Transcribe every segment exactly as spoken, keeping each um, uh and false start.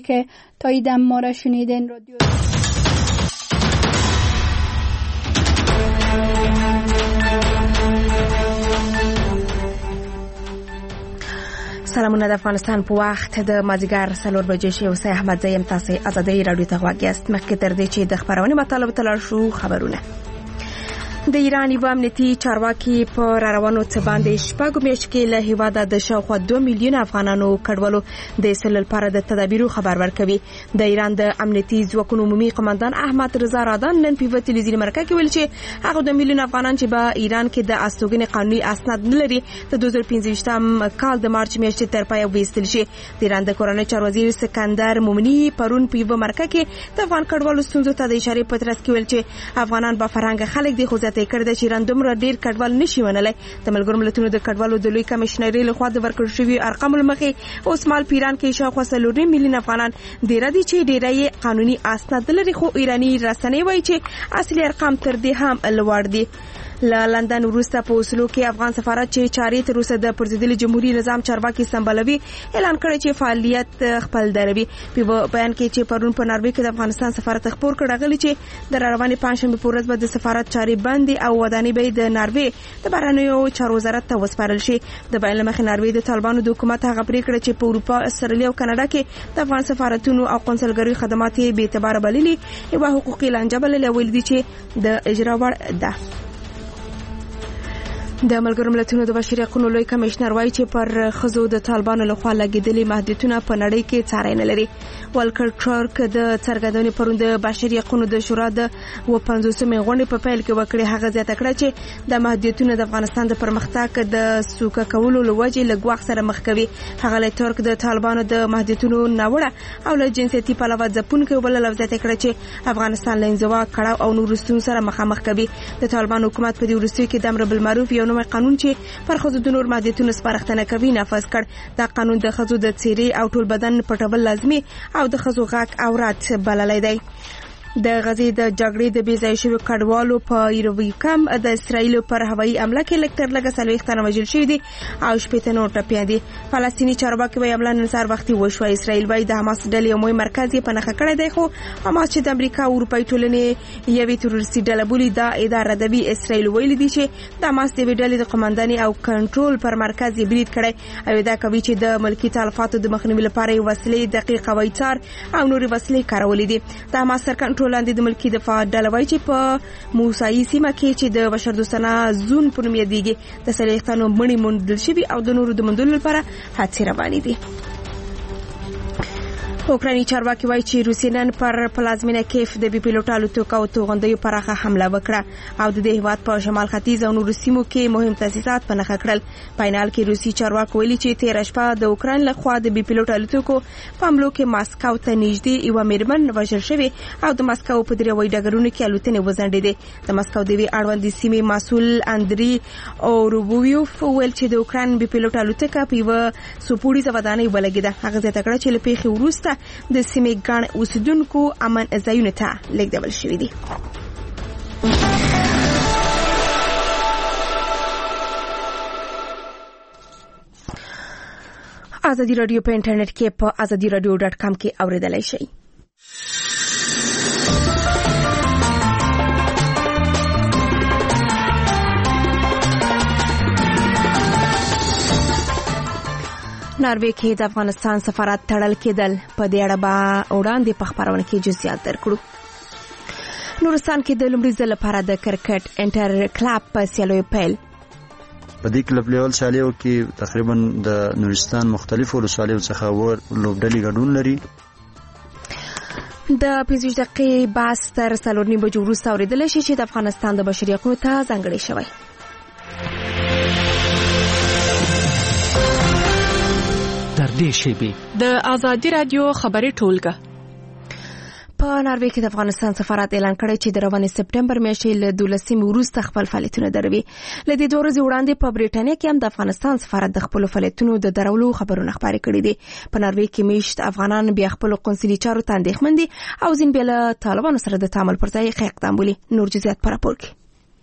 که تاییدم ما را شنیدین. رادیو سلامونه د افغانستان په وخت د مازیګر څلور بجې شوي. وسه احمد زیم تاسو ازادي رادیو ته غواړئ. مخکې تر دې چې د خبرونې مطالب ته لاړ شو، خبرونه د ایران یو امنیتي چارواکي په راروانو څه باندې شپږ میاشتې کې له هیواده د شاوخوا دوه میلیون افغانانو کډوالو د سلل لپاره د تدابیرو خبر ورکوي. د ایران د امنیتي ځواکونو عمومي قومندان احمد رضا رادان نن په تلویزیوني مرکه کې ویل چې هغه دوه میلیون افغانان چې په ایران کې د استوګنې قانوني اسناد نه لري د دوه زره پنځه کال د مارچ میاشتې تر پایه وېستل شي. د ایران د کورنۍ چارو وزیر سکندر مومنی پرون په یو مرکه کې د افغان کډوالو ستونزو ته د اشاره په ترڅ کې ویل چې افغانان با فرهنګ خلک دي خو ته کړه چې ایران دومره ډیر کډوال نشي ونلای. د ملګرو ملتونو د کډوالو د لوی کمشنري لخوا د ورکړل شوی ارقام لمخې اوس مال پیران کې شاوخوا څلور میلیون افغانان ډیر دي چې ډیرای قانوني اسناد لري، خو ایرانی رسنۍ وایي چې اصلي ارقام تر دې هم لوړ دي. له لندن وروسته په اوسلو کې افغان سفارت چې چارې تر اوسه د پرزیدلي جمهوریت نظام چارواکي سمبالوي اعلان کړی چې فعالیت خپل دروي. په بیان کې چې پرون په ناروې کې د افغانستان سفارت خبر کړ غلي چې د روانې پنځشنبه په ورځ به د سفارت چارې بندي او ودانۍ به د ناروې د بهرنیو چارو وزارت ته وسپارل شي. د بیان مخ ناروې د طالبانو د حکومت هغه پریکړه چې په اروپا، استرالیا او کاناډا کې د افغان سفارتونو او قونسلګریو خدمات به اعتبار بللي او حقوقي لانجه بللي ول دي چې د اجرا وړ ده. د ملګرو ملتونو د بشري حقوقو لوی کمشنر وایي چې پر خزو د طالبانو لخوا لګیدلي محدودیتونه په نړۍ کې څارنه نه لري. والکر ټرک د څرګندونې پروند د بشري حقوقو د شورا د و پنځوسمې غونډې په پیل کې وکړي. هغه زیاته کړه چې د محدودیتونو د افغانستان د پرمختګ د سوکه کولو لوجې لګواخ سره مخ کوي. هغه له ترک د طالبانو د محدودیتونو ناوړه او له جنسيتي پلوه ځپونکو بل لفظ ته کړه چې افغانستان له انزوا کړه او نورستون سره مخامخ کوي. د طالبانو حکومت په دې ورستي کې د امر بالمعروف یو نوی قانون چې پر خزو د نور محدودیتونو سپارښتنه کوي نافذ کړ. دا قانون د خزو د چیرې او ټول بدن پټول لازمي او د خزو غاک او رات بللای دی. د غزې د جګړې د بې ځای شویو کډوالو په یرویکم د اسرایل پر هوایي حمله کې لکټر لګه څلوېښت تنه وژل شوي دي او شپېته نور ټپیان دي. فلسطیني چارواکي وايي حمله نن سهار وختي وشوه. اسرایل وايي د حماس ډلې یو مهم مرکز یې په نښه کړی دی، خو حماس چې د امریکا او اروپایي ټولنې یوې تروریستي ډله بولي دا ادعا ردوي. اسرایل ویلي دي چې د حماس د یوې ډلې د قومندانۍ او کنټرول پر مرکز یې برید کړی او ادعا کوي چې د ملکي تلفاتو د مخنیوي لپاره یې وسلې دقیق وایچار او نورې وسلې کارولې دي. د حماس تر کنټرول لاندې د ملکی دفاع ډله وایي چې په موسایي سیمه کې چې د بشردوستانه زون په نوم یادېږي د څلوېښت تنو مړي موندل شوي او د نورو د موندلو لپاره هڅې روانې دي. اوکرایني چارواکي وایي چې روسیې نن پر پلازمینه کیف د بي پیلوټ الوتکو او توغندیو پراخه حمله وکړه او د دې هیواد په شمال ختیځ او نورو سیمو کې مهم تاسیسات په نښه کړل. پاینال کې روسي چارواکي ویلي چې تېره شپه د اوکراین لخوا د بي پیلوټ الوتکو په حملو کې ماسکو ته نږدې یوه میرمن وژل شوې او د ماسکو په درې هوایي ډګرونو کې الوتنې وځنډېدې. د ماسکو د یوې اړوندې سیمې مسؤل اندري اوروبویوف ویل چې د اوکراین بي پیلوټ الوتکه په یوه سوپوړیزه ودانۍ ولګېده. هغه زیاته کړه چې له پیښې وروسته د سیمې ګڼ اوسیدونکو امن ځایونو ته لیږدول شوي دي. ازادي رادیو په انټرنیټ کې په ازادي رادیو ډاټ کام کې اوریدلای شئ. ناروې کې د افغانستان سفارت تړل کېدل په دې اړه به وړاندې په خبرونه کې جزئیات درکړو. نورستان کې د لومړي ځل لپاره د کرکټ انټر کلب په سیالیو پیل. په دې کلب لیول سیالیو کې تقریبا د نورستان مختلفو ولسوالیو څخه ور لوبډلې ګډون لري. د پنځه دقیقې بحث تر څلور نیمو بجو وروسته اورېدلی شي چې د افغانستان د بشري حقوقو ته ځانګړی شوی. د ازادي رادیو خبري ټولګه په ناروې کې د افغانستان سفارت اعلان کړی چې د روانې سپټمبر میاشتې له دولسمې وروسته خپل فعالیتونه دروي. له دې دوه ورځې وړاندې په بریټانیا کې هم د افغانستان سفارت د خپل فعالیتونو د درولو خبرونه خپاره کړي دي. په ناروې کې میشت افغانان بیا خپل قونسلي چارو ته اندېښمن دي او ځین بیا له طالبانو سره د تعامل پر ځای ښه اقدام بولي. نور جزئیات په راپور کې.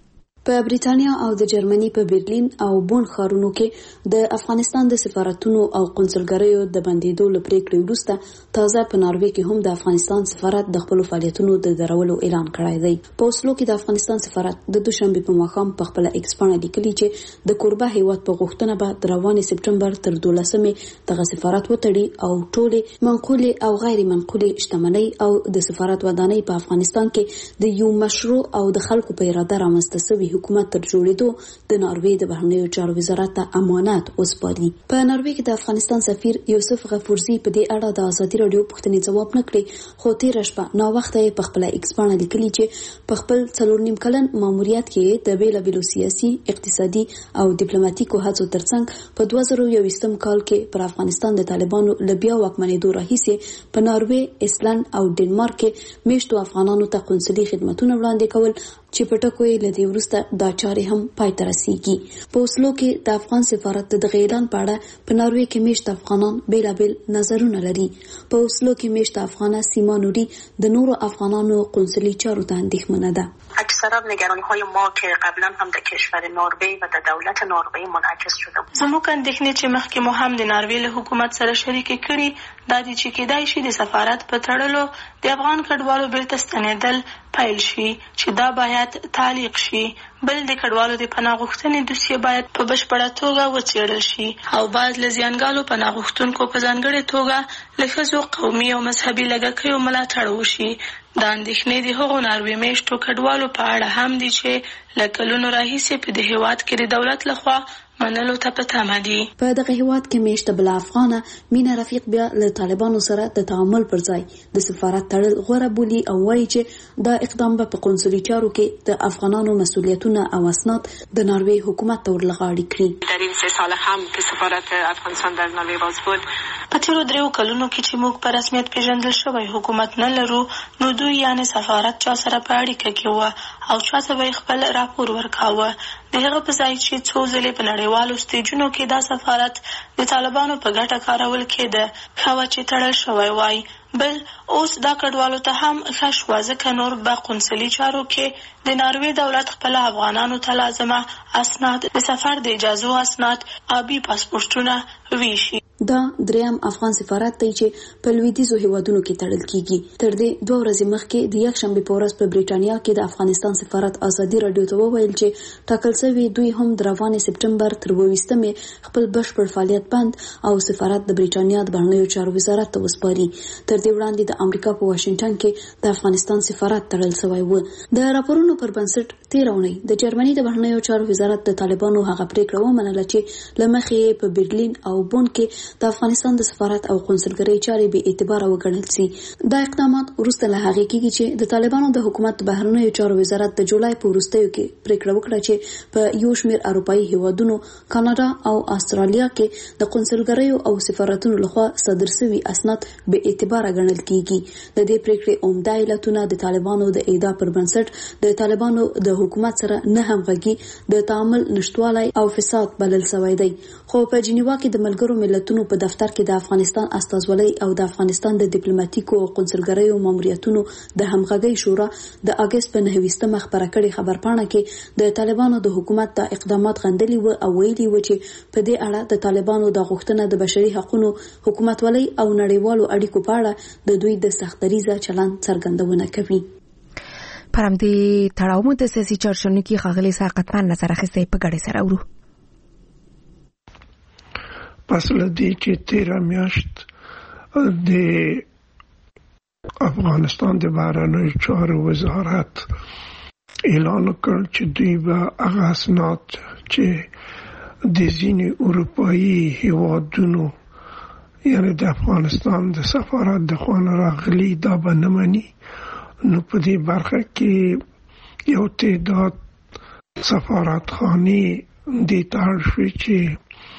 په بریټانیا او د جرمني په برلین او بون ښارونو کې د افغانستان د سفارتونو او قونسلګریو د بندیدو له پریکړې وروسته تازه په ناروې کې هم د افغانستان سفارت د خپل فعالیتونو د درولو اعلان کړی دی. په اوسلو کې د افغانستان سفارت د دوشنبه په ماښام په خپل ایکس باندې لیکلي چې د کوربه هیواد په غوښتنه به د روانې سپټمبر تر دولسمې دغه سفارت وتړي او ټولې منقولې او غیر منقولې شتمنۍ او د سفارت ودانۍ په افغانستان کې د یو مشروع او د خلکو په اراده رامنځته شوي حکومت تر جوړېدو د ناروې د بهرنیو چارو وزارت ته امانت وسپاري. په ناروې کې د افغانستان سفیر یوسف غفورزي په دې اړه د ازادي رادیو پوښتنې ځواب نه کړی، خو تېره شپه نا وخته یې په خپل ایکس باندې لیکلي چې په خپل څلور نیم کلن ماموریت کې د بیلابیلو سیاسي، اقتصادي او ډیپلوماټیکو هڅو ترڅنګ په دوه زره یوویشتم کال کې پر افغانستان د طالبانو له بیا واکمنېدو راهیسې په ناروې، ایسلند او ډنمارک کې میشتو افغانانو ته قونسلي خدمتونه وړاندې کول چې په ټکو یې له دې وروسته دا چارې هم پای ته رسیږي. په اوسلو کې د افغان سفارت د دغه اعلان په اړه په ناروې کې میشت افغانان بیلابیل نظرونه لري. په اوسلو کې میشت افغانه سیما نوري د نورو افغانانو قونسلي چارو ته اندېښمنه ده. اکثرا نگرانی‌های ما که قبلا هم در کشور نروژ و در دولت نروژ منعکس شده بود. زموږ اندېښنې چې مخکې مو هم د نروژ له حکومت سره شریکې کړي دا دي چې کېدای شي د سفارت په تړلو د افغان کډوالو بیرته ستنېدل پیل شي چې دا باید تعلیق شي. بل د کډوالو د پناه غوښتنې دوسیه باید په بشپړه توګه وڅېړل شي او باید له زیانګالو پناه غوښتونکو په ځانګړې توګه له ښځو، قومي او مذهبي لږکیو ملاتړ وشي. دا اندېښنې د هغو ناروې میشتو کډوالو په اړه هم دي چې له کلونو راهیسې په دې هېواد کې د دولت لخوا منلو ته په تمه دي. په دغه هېواد کې میشته بل افغانه مینا رفیق بیا له طالبانو سره د تعامل پر ځای د سفارت تړل غوره بولي او وایي چې دا اقدام به په قونسلي چارو کې د افغانانو مسؤلیتونه او اسناد د ناروې حکومت ته ورلغاړي کړي. در این سه سال هم که سفارت افغانستان در ناروې باز بود، په تیرو دریو کلونو کې چې موږ په رسمیت پیژندل شوی حکومت نه لرو، نو دوی یعنې سفارت چا سره په اړیکه کې وه او چا ته به یې خپل راپور ورکاوه. د هغه په ځای چې څو ځلې په نړیوالو سټیجونو کې دا سفارت د طالبانو په ګټه کارول کېده، ښه وه چې تړل شوی وای. بل اوس دا کډوالو ته هم ښه شوه ځکه نور به قونسلي چارو کې د ناروې دولت خپل افغانانو ته لازمه اسناد، د سفر د اجازو اسناد، آبي پاسپورټونه ویشي. دا دریم افغان سفارت دی چې په لویدیځو هیوادونو کې تړل کیږي. تر دې دوه ورځې مخکې د یکشنبه په ورځ په بریټانیا کې د افغانستان سفارت ازادي رادیو ته وویل چې ټاکل شوی دوی هم د روانې سپټمبر تر اوویشتمې خپل بشپړ فعالیت بند او سفارت د بریټانیا د بهرنیو چارو وزارت ته وسپاري. تر دې وړاندې د امریکا په واشنگټن کې د افغانستان سفارت تړل شوی و. د راپورونو پر بنسټ تېره اونۍ د جرمني د بهرنیو چارو وزارت د طالبانو هغه پریکړه ومنله چې له مخې په برلین او بون کې د افغانستان د سفارت او قونسلګرۍ چارې بې اعتباره وګڼل شي. دا اقدامات وروسته له هغې کېږي چې د طالبانو د حکومت د بهرنیو چارو وزارت د جولای په وروستیو کې پریکړه وکړه چې په یو شمېر اروپایي هیوادونو، کاناډا او استرالیا کې د قونسلګریو او سفارتونو لخوا صادر شوي اسناد بې اعتباره ګڼل کېږي. د دې پریکړې عمده علتونه د طالبانو د ادعا پر بنسټ د طالبانو د حکومت سره نه همغږي، د تعامل نشتوالی او فساد بلل شوی دی. خو په جنیوا کې د ملګرو ملتونو په دفتر کې د افغانستان استازولۍ او د افغانستان د ډیپلوماټیکو او قونسلګریو ماموریتونو د همغږۍ شورا د اگست په نهه خبره کړې خبرپاڼه کې د طالبانو د حکومت د اقدامات غندلي و او ویلي و چې په دې اړه د طالبانو د غوښتنه د بشري حقوقو، حکومتولۍ او نړیوالو اړیکو په اړه د دوی د سختدریزه چلند څرګندونه کوي. پر همدې تړاو مو د سیاسي چارچونو کې ښاغلي ساقطمن نظر اخیستی په ګډه سره ورو. پس لدی چې تیره میاشت د افغانستان د بهرنیو چارو وزارت اعلان وکړ چې دوی به هغه اسناد چې د ځینې اروپایي هیوادونو یعنی د افغانستان د سفارت د خوا نه راغلي دا به نه مني. نو په دې برخه کې یو تعداد سفارتخانې دې ته اړ شوې چې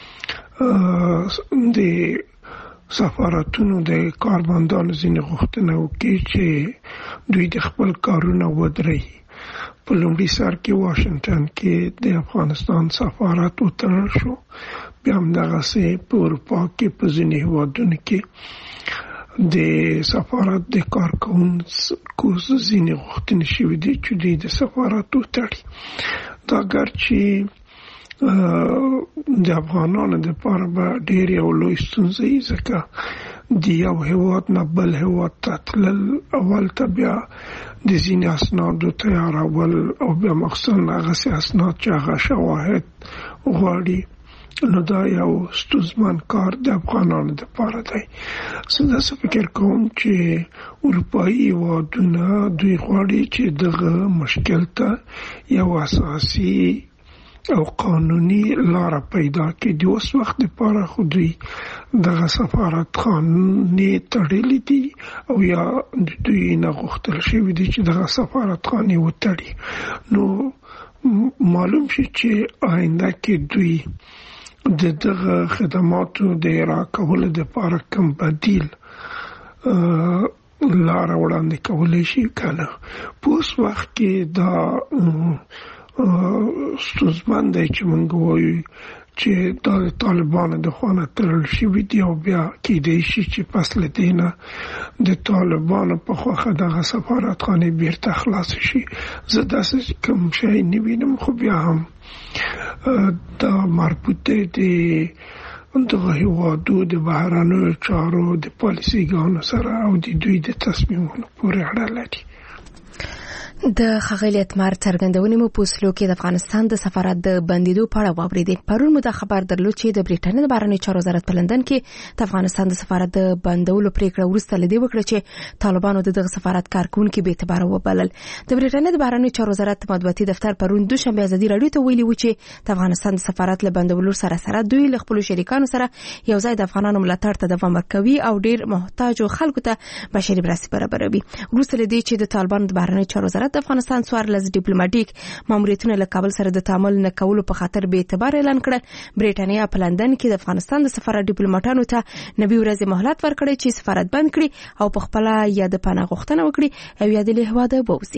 د سفارتونو د کارمندانو ځینې غوښتنه وکړي چې دوی د خپل کارونه ودرېږي. په لومړي سر کې واشنگټن کې د افغانستان سفارت وتړل شو، بیا همدغسې په اروپا کې په ځینې هېوادونو کې د سفارت د کارکوونکو ځینې غوښتنې شوې دي چې دوی د سفارت وتړي. دا ګرچې د افغانانو دپاره به ډېر یو لوی ستونزه وي، ځکه د یو هېواد نه بل هېواد ته تلل، اول ته بیا د ځینې اسنادو تیارول او بیا مخصوصا هغسې اسناد چې هغه شواهد غواړي، نو دا یو ستونزمن کار د افغانانو دپاره دی. زه داسې فکر کوم چې اروپایي هېوادونه دوی غواړي چې دغه مشکل ته یو اساسي او قانوني لاره پیدا کړي. د اوس وخت لپاره خو دوی دغه سفارتخانې تړلې دي او یا دوی نه غوښتل شوي دي چې دغه سفارتخانې وتړي. نو معلوم شي چې آینده کې دوی د دغه خدماتو د اجرا کولو لپاره کوم بدیل لاره وړاندې کولی شي که نه. په اوس وخت کې دا ستونزمن دی چې موږ وایو چې دا د طالبانو د خوا نه تړل شوي دي او بیا کیدای شي چې پس له دې نه د طالبانو په خوښه دغه سفارتخانې بیرته خلاصې شي. زه داسې کوم شی نه وینم، خو بیا هم دا مربوط دی د دغه هېوادو د بهرنیو چارو د پالیسیګانو سره او د دوی د تصمیمونو پورې اړه لري. د ښاغلي اتمر څرګندونې مو په اوسلو کې د افغانستان د سفارت د بندیدو په اړه واورېدې. پرون مو دا خبر درلود چې د برېټانیا د بهرنیو چارو وزارت په لندن کې د افغانستان د سفارت د بندولو پریکړه وروسته له دې وکړه چې طالبانو د دغه سفارت کارکونکي بې اعتباره وبلل. د برېټانیا د بهرنیو چارو وزارت مطبوعاتي دفتر پرون دوشنبه ازادي راډیو ته ویلي و چې د افغانستان د سفارت له بندولو سره سره دوی له خپلو شریکانو سره یو ځای د افغانانو ملاتړ ته دوام ورکوي او ډېر محتاجو خلکو ته بشري مرستې برابروي. وروسته له دې چې د طالبانو د بهرنیو چارو وزارت د افغانستان څوارلس ډیپلوماټیک ماموریتونه له کابل سره د تعامل نه کولو په خاطر بې اعتبار اعلان کړل، برېټانیا په لندن کې د افغانستان د سفارت ډیپلوماټانو ته نوي ورځې مهلت ورکړی چې سفارت بند کړي او په خپله یا د پناه غوښتنه وکړي او یا د له هېواده ووځي.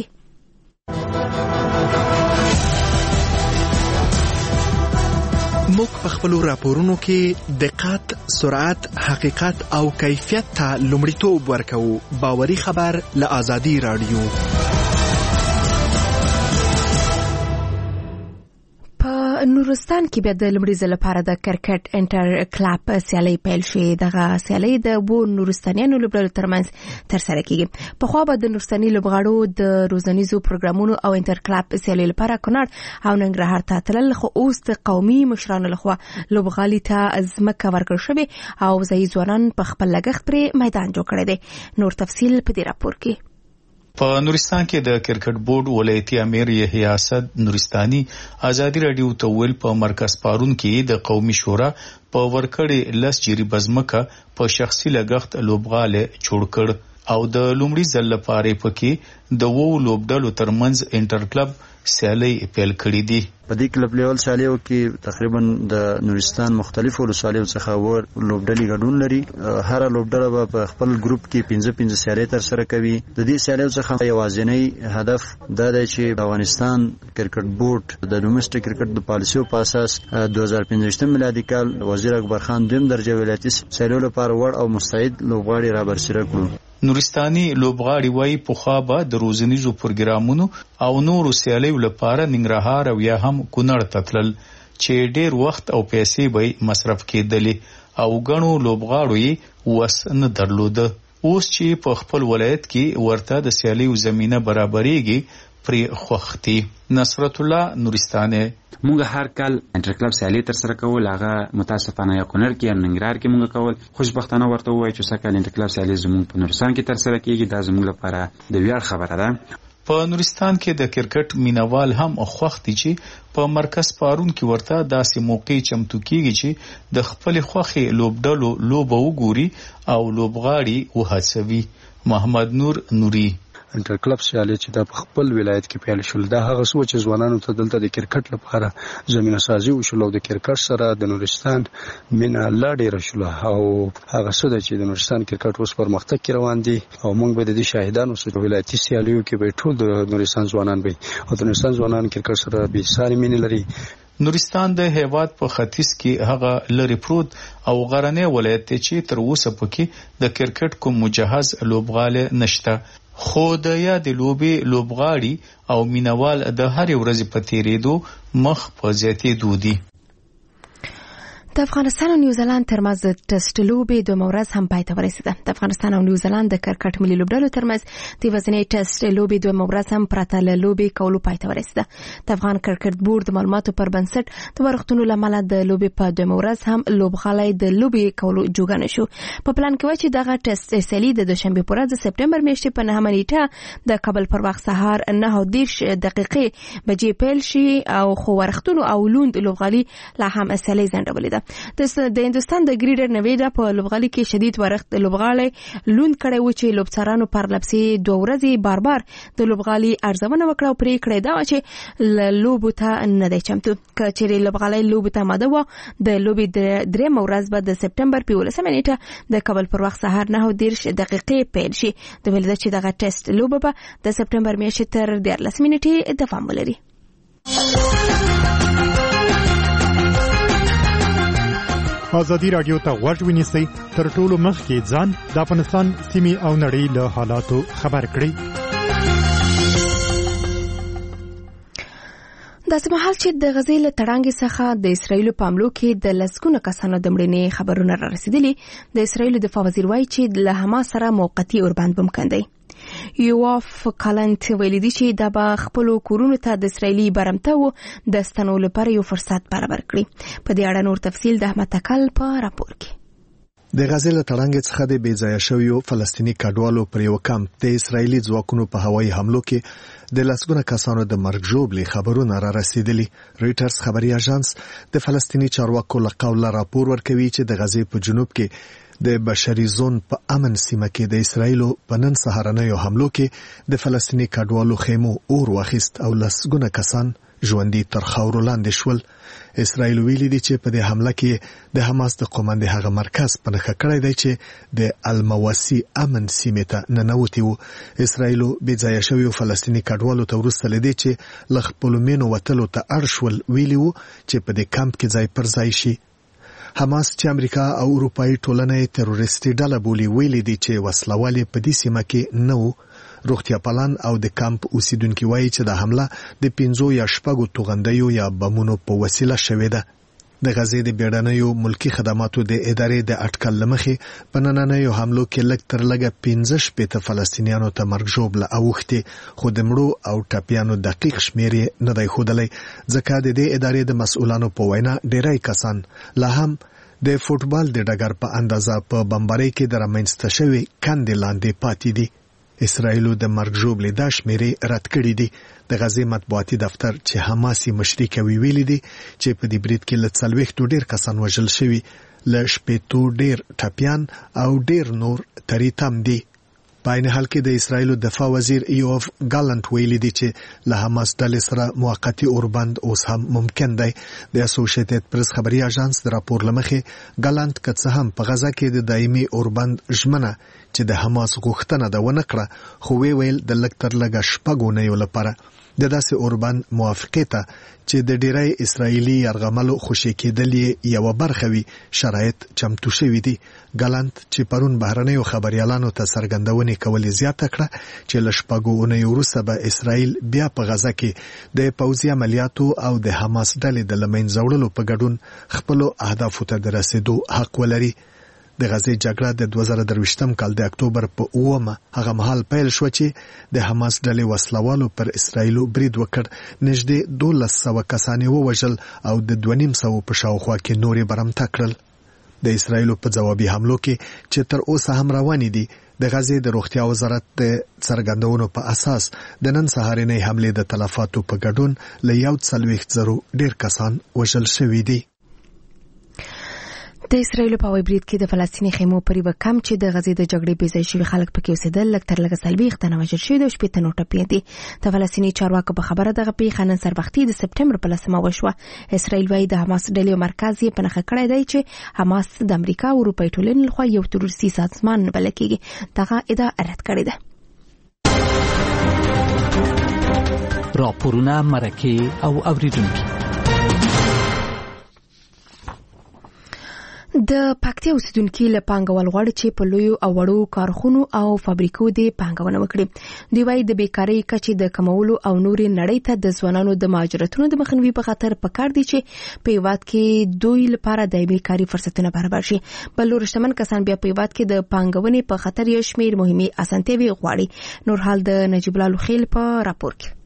موږ په خپلو راپورونو کې دقت، سرعت، حقیقت او کیفیت ته لومړیتوب ورکوو. باوري خبر له آزادي راډیو. نورستان کې بیا د لومړي ځل لپاره د کرکټ انټر کلب سیالي پیل شوې. دغه سیالي د وو نورستانیانو لوبغاړو ترمنځ ترسره کیږي. پخوا به د نورستاني لوبغاړو د روزنیزو پروګرامونو او انټر کلب سیالي لپاره کونړ او ننګرهار ته تلل، خو اوس د قومي مشرانو لخوا لوبغالي ته ځمکه ورکړل شوې او ځایي ځوانان په خپل لګښت پرې میدان جوړ کړی دی. نور تفصیل په دې راپور کې. په نورستان کې د کرکټ بورډ ولایتي امیر یحیی اسد نورستاني ازادي راډیو ته ویل په مرکز پارون کې د قومي شورا په ورکړې لس جری بزمکه په شخصي لګښت لوبغاله جوړ کړ او د لومړي ځل لپاره پکې د وو لوبډلو ترمنځ انټر کلب سیالي پیل کړې دي. په دې کلب لیول سیالیو کې تقریبا د نورستان مختلفو ولسوالیو څخه ور لوبډلې ګډون لري. هر لوبډله به په خپل ګروپ کې پنځه پنځه سیالي تر سره کوي. د دې سیالیو څخه یوازینی هدف دا دی چې افغانستان کرکټ بورډ د ډومېسټک کرکټ د پالیسیو په اساس دوه هزار پنځه میلادي کال وزیر اکبر خان دویم درجه ولایتي سیالیو لپاره وړ او مستعد لوبغاړي را برسېره کړو. نورستاني لوبغاړي وايي پخوا به د روزنیزو پروګرامونو او نورو سیالیو لپاره ننګرهار او یا هم کونړ ته تلل چې ډېر وخت او پیسې به مصرف کېدلې او ګڼو لوبغاړو یې وس نه درلوده. اوس چې په خپل ولایت کې ورته د سیالیو زمینه برابرېږي پرې خوښتي. نصرت الله نورستاني مونږ هر کال انټر کلب سیالي تر سره کول، هغه متاسفانه یا کونړ کې یا ننګرهار کې مونږ کول. خوشبختانه ورته وایي چې سکه انټر کلب سیالي زموږ په نورستان کې تر سره کیږي. دا زموږ لپاره د ویاړ خبره ده. په نورستان کې د کرکټ مینوال هم خوښ دي چې په مرکز پارون کې ورته داسې موقع چمتو کیږي چې د خپل خوښې لوبډلو لوبه وګوري او لوبغاړي وهڅوي. محمد نور نوري انټر کلب سیالي چې د خپل ولایت کې پیل شول، دا هغه څه چې ځوانانو ته دلته د کرکټ لپاره زمينه سازي وشول او د کرکټ سره د نورستان مینا لا ډېر شول او هغه څه چې د نورستان کرکټ اوس پرمختګ کې روان دي او موږ به د دې شاهدانو سره ولایتي سیالیو کې به ټول د نورستان ځوانان به او د نورستان ځوانان کرکټ سره به ساري مینه لري. نورستان د هیواد په ختیځ کې هغه لری پروت او غرنی ولایت چې تر اوسه پکې د کرکټ کوم مجهز لوبغاله نشته، خو د یاد لوبې لوبغاړي او مینوال د هر ورځې په تیریدو مخ په زیاتېدو دي. د افغانستان او نیوزیلند ترمنځ د ټیسټ لوبې دوه ورځ هم پای ته ورسیده. د افغانستان او نیوزیلند د کرکټ ملي لوبډلو ترمنځ د ورځنۍ ټیسټ لوبې دوه ورځ هم پرته له لوبې کولو پای ته ورسیده. د افغان کرکټ بورډ د معلوماتو پر بنسټ د ورښتونو لامل د لوبې په دوه ورځ هم لوبغالی د لوبې کولو جوګه نشو. په پلان کې و چې دغه ټیسټ سیالي د دوشنبه پر ورځ د سپټمبر میاشتې په نهمه نیټه د کابل پر وخت سهار نه دېرش دقیقې بجې پیل شي او خو ورښتونو او لوند لوبغالي لا هم سیالي ځنډولې ده. د هندستان د ګریډر نویډا په لوبغالي کې شدید ورښت لوبغالی لوند کړی و چې لوبڅارانو پر لپسې دوه ورځې بار بار د لوبغالي ارزونه وکړه او پرې کړې دا چې لوبو ته نه دی چمتو. که چېرې لوبغالی لوبو ته آماده و د لوبې د درېیمه ورځ به د سپټمبر په یولسمه نیټه د کابل پر وخت سهار نه دېرش دقیقې پیل شي. د ویل ده چې دغه ټیسټ لوبه به د سپټمبر میاشتې تر دیارلسمې نیټې دوام ولري. ازادي راډیو ته غوږ ونیسئ، تر ټولو مخکې ځان د افغانستان سیمې او نړۍ له حالاتو خبر کړئ. داسې مهال چې د غزې له تړانګې څخه د اسرایلو په حملو کې د لسګونو کسانو د مړینې خبرونه را رسېدلي، د اسرایلو دفاع وزیر وایي چې له حماس سره موقتي اوربند ممکن دی. یواف کالنت ویلي دي چې دا به خپلو کورونو ته د اسرایلي برمتو د ستنولو لپاره یو فرصت برابر کړي. په دې اړه نور تفصیل د احمد تکل په راپور کې. د غزې له تړانګې څخه د بې ځایه شویو فلسطیني کډوالو پر یو کمپ د اسرایلي ځواکونو په هوایي حملو کې د لسګونه کسانو د مرګ ژوبلې خبرونه را رسېدلي. رویټرز خبري اژانس د فلسطیني چارواکو له قوله راپور ورکوي چې د غزې په جنوب کې د بشري زون په امن سیمه کې د اسرایلو په نن سهارنیو حملو کې د فلسطیني کډوالو خیمو اور واخیست او لسګونه کسان ژوندي تر خاورو لاندې شول. اسرایل ویلي دي چې په دې حمله کې د حماس د قوماندې هغه مرکز په نښه کړی دی چې د المواسي امن سیمې ته ننوتی و. اسرایل بې ځایه شویو فلسطیني کډوالو ته وروسته له دې چې له خپلو مینو وتلو ته اړ شول ویلي و چې په دې کمپ کې ځای پر ځای شي. حماس چې امریکا او اروپایي ټولنه تروریستي ډله بولي ویلي دي چې وسلوال په دې سیمه کې نه وو. روغتیا پالان او د کمپ اوسیدونکو وایي چې د حمله د پنځو یا شپږو توغندیو یا بمونو په وسیله شوې ده. د غزې د بیړنیو ملکی خدماتو د ادارې د اټکل لمخې په نننیو حملو کې لږ تر لږه پنځه شپېته فلسطینیانو ته مرګ ژوبله اوښتې، خو د مړو او ټپیانو دقیق شمېر یې نه دی ښودلی، ځکه د دې ادارې د مسؤلانو په وینا ډیری کسان لا هم د فوټبال د ډګر په اندازه په بمبارۍ کې د رامنځته شوې کندې لاندې پاتې دي. اسرایلو د مرګ ژوبلې دا شمېرې رد کړي دي. د غزې مطبوعاتي دفتر چې حماسي مشري کوي ویلي دي چې په دې برید کې له څلوېښتو ډېر کسان وژل شوي، له شپېتو ډېر ټپیان او ډېر نور تری تم دي. په عین حال کې د اسرایلو دفاع وزیر یوف ګالنت ویلي دي چې له حماس ډلې سره موقتي اوربند اوس هم ممکن دی. د اسوسییټډ پریس خبري اژانس د راپور لمخې ګالنت که څه هم په غزا کې د دایمي اوربند ژمنه چې د حماس غوښتنه ده ونه کړه، خو وی ویل د لږ تر لږه شپږو اونیو لپاره د داسې اوربند موافقې ته چې د ډیری اسرایلی یرغملو خوشی کېدل یو برخه وي شرایط چمتو شوي دي. ګالنت چې پرون بهرنیو خبريالانو ته څرګندونې کولې زیاته کړه چې له شپږو اونیو وروسته به اسرایل بیا په غزا کې د پوځي عملیاتو او د حماس ډلې د لمنځه وړلو په ګډون خپلو اهدافو ته د رسیدو حق ولري. د غزې جګړه د دوه زره درویشتم کال د اکتوبر په اوومه هغه مهال پیل شو چې د حماس ډلې وسلوالو پر اسرایلو برید وکړ. نږدې دولس سوه کسان یې ووژل او د دوه نیم سوو په شاوخوا کې نورې برمته کړل. د اسرایلو په ځوابي حملو کې چې تر اوسه هم روانې دي، د غزې د روغتیا وزارت د څرګندونو په اساس د نن سهارنۍ حملې د تلفاتو په ګډون له یو څلوېښت زرو ډېر کسان وژل شوي دي. د اسرایلو په برید کې د فلسطیني خیمو پر یو کم چې د غزې د جګړې بې ځای شوي خلک پکې اوسېدل لږ تر لږه څلوېښت تنه وژل شوي او شپېته نور ټپیان دي. د فلسطیني چارواکو په خبره دغه پیښه نن سر وختي د سپټمبر په لسمه وشوه. اسرایل وايي د حماس ډلې مرکز یې په نښه کړی دی چې حماس د امریکا او اروپایي ټولنې لخوا یو تروریستي سازمان بلل کېږي. دغه ادعا رد کړې ده. راپورونه، مرکې او اوریدونکي د پکتیا اوسیدونکو له پانګوال غواړي چې په لویو او وړو کارخونو او فابریکو د پانګونه وکړي. دوی وايي د بیکارۍ کچې د کمولو او نورې نړۍ ته د ځوانانو د مهاجرتونو د مخنیوي په خاطر پکار دي چې په هیواد کې دوی لپاره دایمي کاري فرصتونه برابر شي. بل لور شتمن کسان بیا په هیواد کې د پانګونې په خاطر یو شمېر مهمې اسانتیاوې غواړي. نور حال د نجیب الله لوخیل په راپور کې.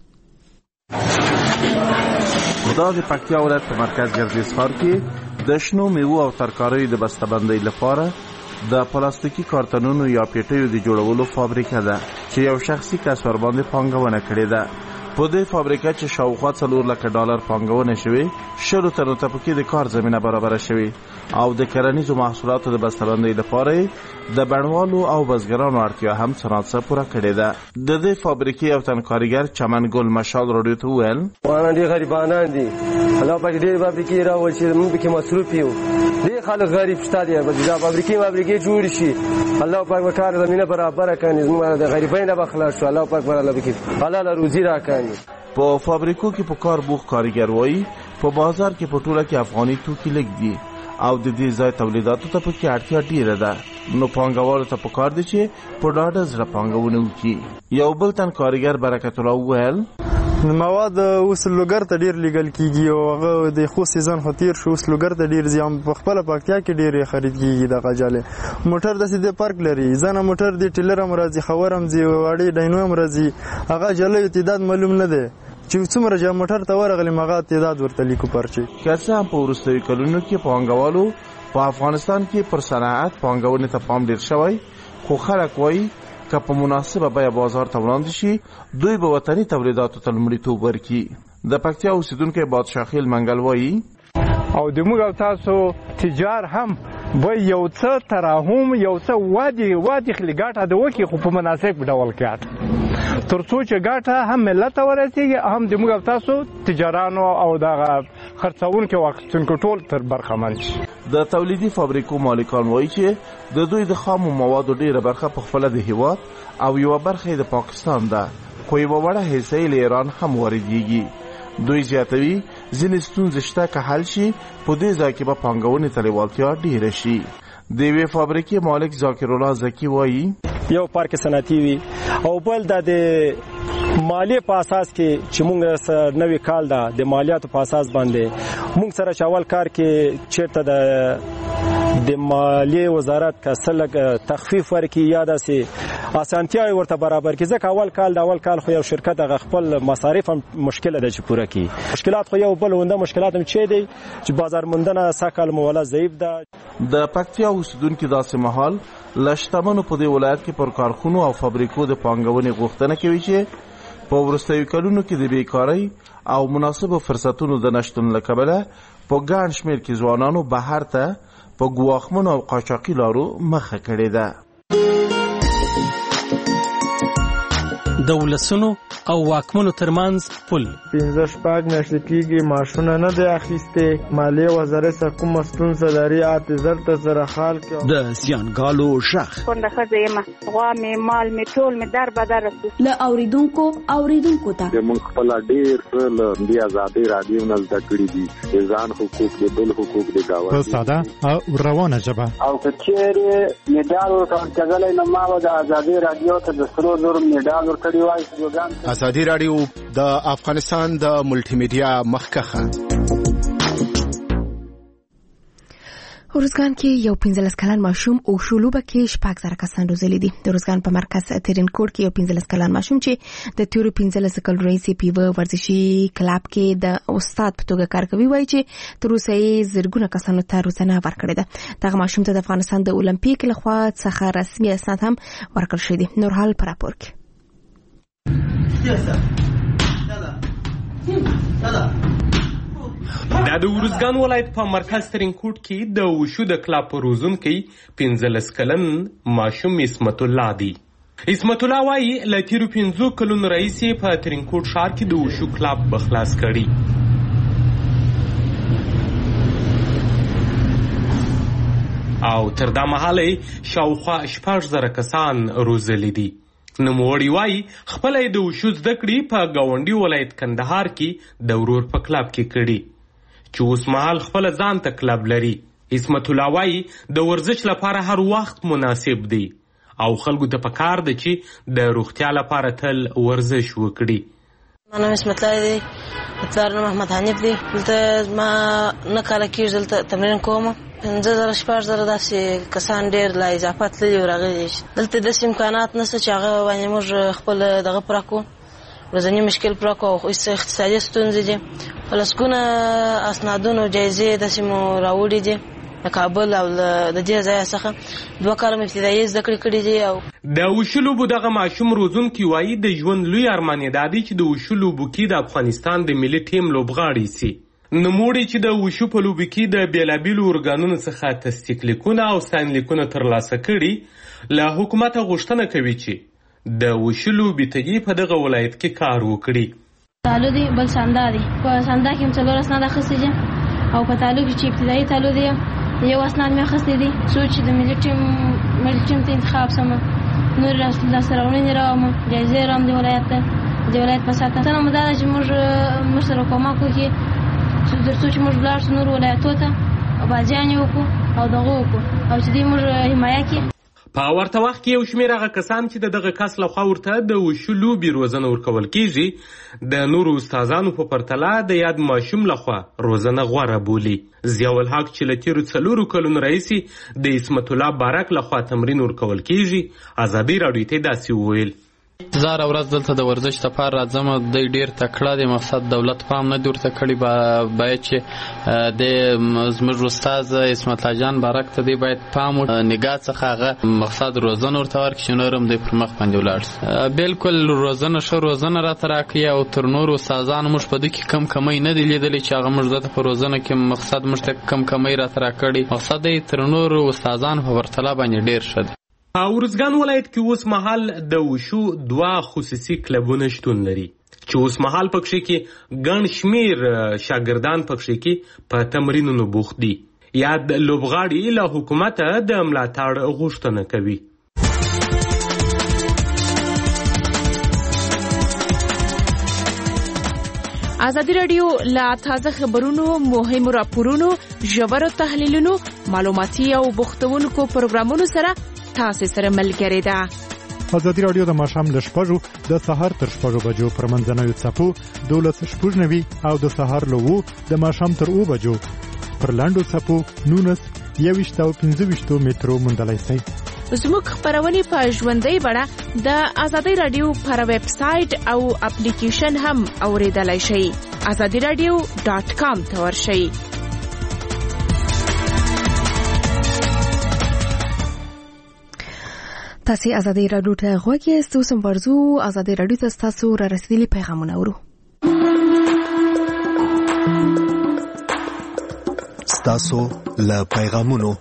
دا د پکتیا ولایت په مرکز ګردیز ښار کې د شنو میوو او ترکاریو د بسته‌بندۍ لپاره د پلاستیکي کارتنونو یا پیټیو د جوړولو فابریکه ده چې یو شخصي کس ور باندې پانګونه کړې ده. په دې فابریکه چې شاوخوا څلور لکه ډالر پانګونه شوې، شلو تنو ته پکې د کار زمینه برابره شوې او د کرنیزو محصولاتو د بسته‌بندۍ لپاره د بڼوالو او بزګرانو اړتیا هم څنګه پوره کړې ده. د دې فابریکې یو تن کارګر چمن ګل مشال رادیو ته وویل: وانا ډېر غریبانان دي، الله پاک ډېر فابریکې راوړي چې موږ پکې مصروف یو. ډېر خلک غریب شته دي، دا فابریکې فابریکې جوړ شي، الله پاک به کار زمینه برابر کړي، موږ د غریبۍ نه بخلاص شو، الله پاک ورله پکې حلال روزي راکړي. په فابریکو کې په کار بوخ کارګر وایي په بازار کې په ټوله کې افغاني توکي لږ دي او د دې ځای تولیداتو ته پکې اړتیا ډیره ده. نو پانګوالو ته پکار دي چې په ډاډه زړه پانګونه وکړي. یو بل تن کارګر برکت الله وویل: مواد اوس لوګر ته ډیر لیږل کیږي او هغه د خو سیزن خو تیر شو، اوس لوګر ته ډیر زیام په خپل پکتیا کې ډیر خرید کیږي. د غجاله موټر د سیده پارک لري، ځنه موټر د ټیلر امراضي خبرم زی وړي ډاینو امراضي هغه جلې تعداد معلوم نه ده چې څومره جام موټر ته ورغلی مغا تعداد ورته لیکو پرچی. کسان په ورستوي کلونو کې پانګوالو په افغانستان کې پر صنعت پانګونې ته پام ډیر شوی، خو خلک وایي که په مناسبه بیه بازار ته وړاندې شي دوی به وطني تولیداتو ته لومړیتوب ورکړي. د پکتیا اوسیدونکی بادشاه خیل منګل وایي: او د موږ او تاسو تجار هم به یو څه تراهم یو څه وادي وادي خلګاټه د وکی خو په مناسب ډول کې ترڅو چې ګاټه هم ملت ورسیږي هم د موږ او تاسو تجارانو او د خرڅونکو واخیستونکو ټول تر برخمن شي. د تولیدي فابریکو مالکان وایي چې د دوی د خامو موادو ډیره برخه په خپل د هیواد او یو برخه د پاکستان ده، خو یو وړه حصه له ایران هم واردېږي. دوی زیاتوي ځینې ستونزې شته که حل شي په دې ځای کې به پانګونې ته لیوالتیا ډیره شي. د یوې فابریکې مالک ذاکر الله زکی وایي: یو پارک صنعتي وي او بل د مالیې په اساس کې چې موږ سره نوې کال ده د مالیاتو په اساس باندې موږ سره چاول کار کې چیرته د د مالیې وزارت کا سلګ تخفیف ورکړي یا داسې اسانتیاوې ورته برابر کړي، ځکه اول کال د اول کال خو یو شرکت هغه خپل مصارف هم مشکله ده چې پوره کړي. مشکلات خو یو بل ونده مشکلات هم چې دی چې بازار موندنه سکل مولا ضعیف ده. د پکتیا اوسیدونکو داسې مهال لشتمنو په دې ولایت کې پر کارخونو او فابریکو د پانګونې غوښتنه کوي چې په وروستیو کلونو کې د بیکارۍ او مناسبو فرصتونو د نشتون له کبله په ګڼ شمېر کې ځوانانو بهر ته په ګواښمنو او قاچاقي لارو مخه کړې ده. د ولسونو او واکمنو ترمنځ پل پنځه شپږ میاشتې کېږي معاشونه نه دی اخیستې، مالیې وزارت څخه کومه ستونزه لري اته زر ته زره خال کې د زیانګالو شخ کونډه ښځه یم، غوا مې مال مې ټول مې در بدر رسو له اوریدونکو اوریدونکو ته موږ خپل ډېر څه له دې ازادۍ رادیو نه زده کړي دي، د ځان حقوق د بل حقوق د گاونډي په ساده او روانه ژبه. او که چیرې میډال ورکول کېدلی نو ما به د ازادۍ رادیو ته د سرو زرو میډال ورکړی وای. ازادي رادیو د افغانستان د ملټي میډیا مخکخه. روزګان کې یو پنځلس کلن ماشوم او شولوبه کې شپږ زره کسان روزلي دي. د روزګان په مرکز ترینکوټ کې یو پنځلس کلن ماشوم چې د تیرو پنځلس کلو رئیس پیو ورزشي کلاب کې د استاد په توګه کار کوي وایي چې تر اوسه یې زرګونه کسانو ته روزنه ورکړې ده. دغه ماشوم ته د افغانستان د اولمپیک لخوا څخه رسمي اسناد هم ورکړل شوي دي. نور حال پر راپور کې دا د ورزګان ولایت په مرکز ترینکوټ کې د وشو د کلاب په روزونکي پنځلس کلن ماشوم اسمت الله دی. اسمت الله وايي له تیرو پنځو کلونو رئیس په ترینکوټ ښار کې د وشو کلاب بخلاص کړي او تر دا مهاله شاوخوا شپږ زره کسان روزلي دي. نوموړی وايي خپل د وشو زده کړې په گاونډي ولایت کندهار کې د ورور په کلاب کې کړي چې اوس مهال خپل ځان ته کلب لري. عصمت الله وایي د ورزش لپاره هر وخت مناسب دی او خلکو ته پکار ده چې د روغتیا لپاره تل ورزش وکړي. ما نام عصمت الله دی، پلار نوم محمد حنیف دی. دلته ما نه کاله کېږي دلته تمرین کوم. پنځه زره شپږ زره داسې کسان ډېر لا اضافه تللي او راغلي. دلته داسې امکانات نشته چې هغه باندې موږ خپل دغه پوره کړو، ورځني مشکل پوره کړو. او اقتصادي ستونزې دي، فلسکونه اسنادونه جایزې داسې مو راوړي دي د کابل او د دې ځای څخه. دوه کاله مې ابتدایي زده کړې کړي دي. او د وشو لوبو دغه ماشوم روزونکي وایي د ژوند لوی ارمان یې دا دی چې د وشو لوبو کې د افغانستان د ملي ټیم لوبغاړی سي. نوموړي چې د وشو په لوبو کې د بېلابېلو ارګانونو څخه تصدیق لیکونه او ستاینلیکونه ترلاسه کړي، له حکومته غوښتنه کوي چې د وشو لوبې تږي په دغه ولایت کې کار وکړي. تالو دی بل ساندا دی، په ساندا کې هم څلور اسناد اخیستي دي او په تالو کې چې ابتدایي تالو دی یو اسناد مې اخیستی دی څو چې د ملي ټیم ملي ټیم ته انتخاب سم. نور لاسته راوړنې راوړم، جایزې راوړم د ولایت ته د ولایت په ساتنه مو دا ده چې موږ موږ سره کومک وکړي تر څو چې موږ ولاړ شو نور ولایتو ته او بازیانې وکړو او دغه وکړو او چې دوی موږ حمایه کړي. په ورته وخت کې یو شمېر هغه کسان چې د دغه کس لخوا ورته د وشو لوبې روزنه ورکول کېږي د نورو استادانو په پرتله د یاد ماشوم لخوا روزنه غوره بولي. ضیاء الحق چې له تېرو څلورو کلونو راهیسې د عصمت الله بارک لخوا تمرین ورکول کېږي، ازادي راډیو ته داسې وویل: زه هره ورځ دلته د ورزش لپاره راځم. دی ډېر تکړه دی، مقصد دولت پام نه دی ورته کړی. باید چې د زموږ استاد عصمت الله جان بارک ته دی باید پام نگاه څخه هغه مقصد روزنه ورته ورکړي چې نور هم دی پر مخ باندې ولاړ شي. بالکل روزنه ښه روزنه راته راکړي او تر نورو استادانو موږ په دې کې کم کمی نه دی لیدلی چې هغه موږ دلته په روزنه کې مقصد موږ ته کم کمی راته راکړي. مقصد دی تر نورو استادانو په پرتله باندې ډېر ښه دی. په ارزګان ولایت کې اوس مهال د وشو دوه خصوصي کلبونه شتون لري چې اوس مهال پکښې کې ګڼ شمېر شاګردان پکښې کې په تمرینونو بوخت دي. یاد لوبغاړي له حکومته د ملاتړ غوښتنه کوي. ازادي راډیو لا تازه خبرونو، مهمو راپورونو، ژورو تحلیلونو، معلوماتي او بوختونکو پروګرامونو سره تاسو سره ملګری ده. ازادي راډیو د ماښام له شپږو د سهار تر شپږو بجو پر منځنوي څپو دولس شپږ نوي او د سهار له اوو د ماښام تر اوو بجو پر لاندو څپو نونس یوویشت او پنځه ویشتو مترو موندلی شئ. زموږ خپرونې په ژوندۍ بڼه د ازادي راډیو پر ویب سایټ او اپلیکیشن هم اوریدلای شئ. ازادي راډیو ډاټ کام ته ورشئ. تاسو ازادي راډیو ته غوږ یاست. اوس هم ورځو ازادي راډیو ته ستاسو را رسیدلي پیغامونه اورو. ستاسو له پیغامونو.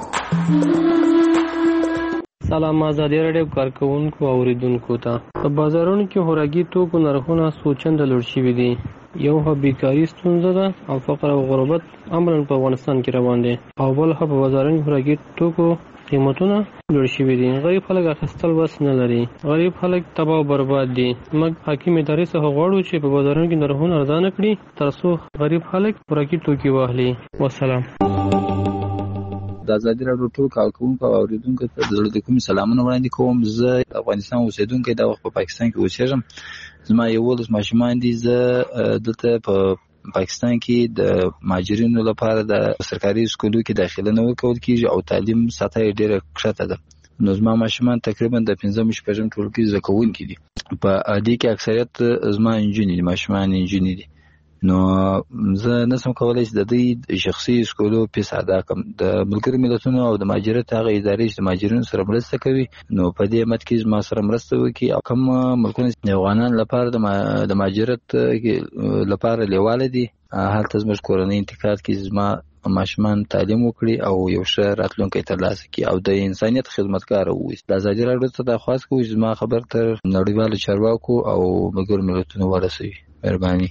سلام ازادي راډیو کارکونکو او اوریدونکو ته. په بازارونو کې خوراکي توکو نرخونه څو چنده لوړ شوي دي. یو ښه بیکاري ستونزه ده او فقر او غربت عملاً په افغانستان کې روان دي او بل ښه په بازارونو خوراکي توکو قیمتونه لوړ شوي دي. غریب خلک اخیستل وس نه لري. غریب خلک تباہ او برباد دي. موږ حاکم ادارې څخه غواړو چې په بازارونو کې نرخونه ارزانه کړي تر څو غریب خلک خوراکي توکي واخلي. والسلام. د ازادي راډیو ټول کارکونکو او اوریدونکو ته د زړه د کومې سلامونه وړاندې کوم. زه افغانستان اوسیدونکی د وخت په پاکستان کې اوسېږم. زما یولس ماشومان دي. زه دلته په پاکستان کې د مهاجرینو لپاره د سرکاري سکولو کې داخله نه ورکول کېږي او تعلیم سطح ډېره کښته ده. نو زما ماشومان تقریبا د پنځم شپږم ټولګي زده کوونکي دي. په عادي کې اکثریت زما نجونې دي، ماشومان نجونې دي. نو زه نسم کولای چې د دوی شخصي سکولو فیس ادا کړم. د ملګرو ملتونو او د مهاجرت هغه ادارې چې د مهاجرینو سره مرسته کوي نو په دې مت کې زما سره مرسته وکړي او کوم ملکونه د افغانانو لپاره د مهاجرت لپاره لیواله دي هلته زموږ کورنۍ انتقاد کې زما ماشومان تعلیم وکړي او یو ښه راتلونکی ترلاسه کړي او د انسانیت خدمتګار واوسي. د ازادي راډیو څخه درخواست کوم چې زما خبر تر نړیوالو چارواکو او ملګرو ملتونو ورسوي. مهرباني.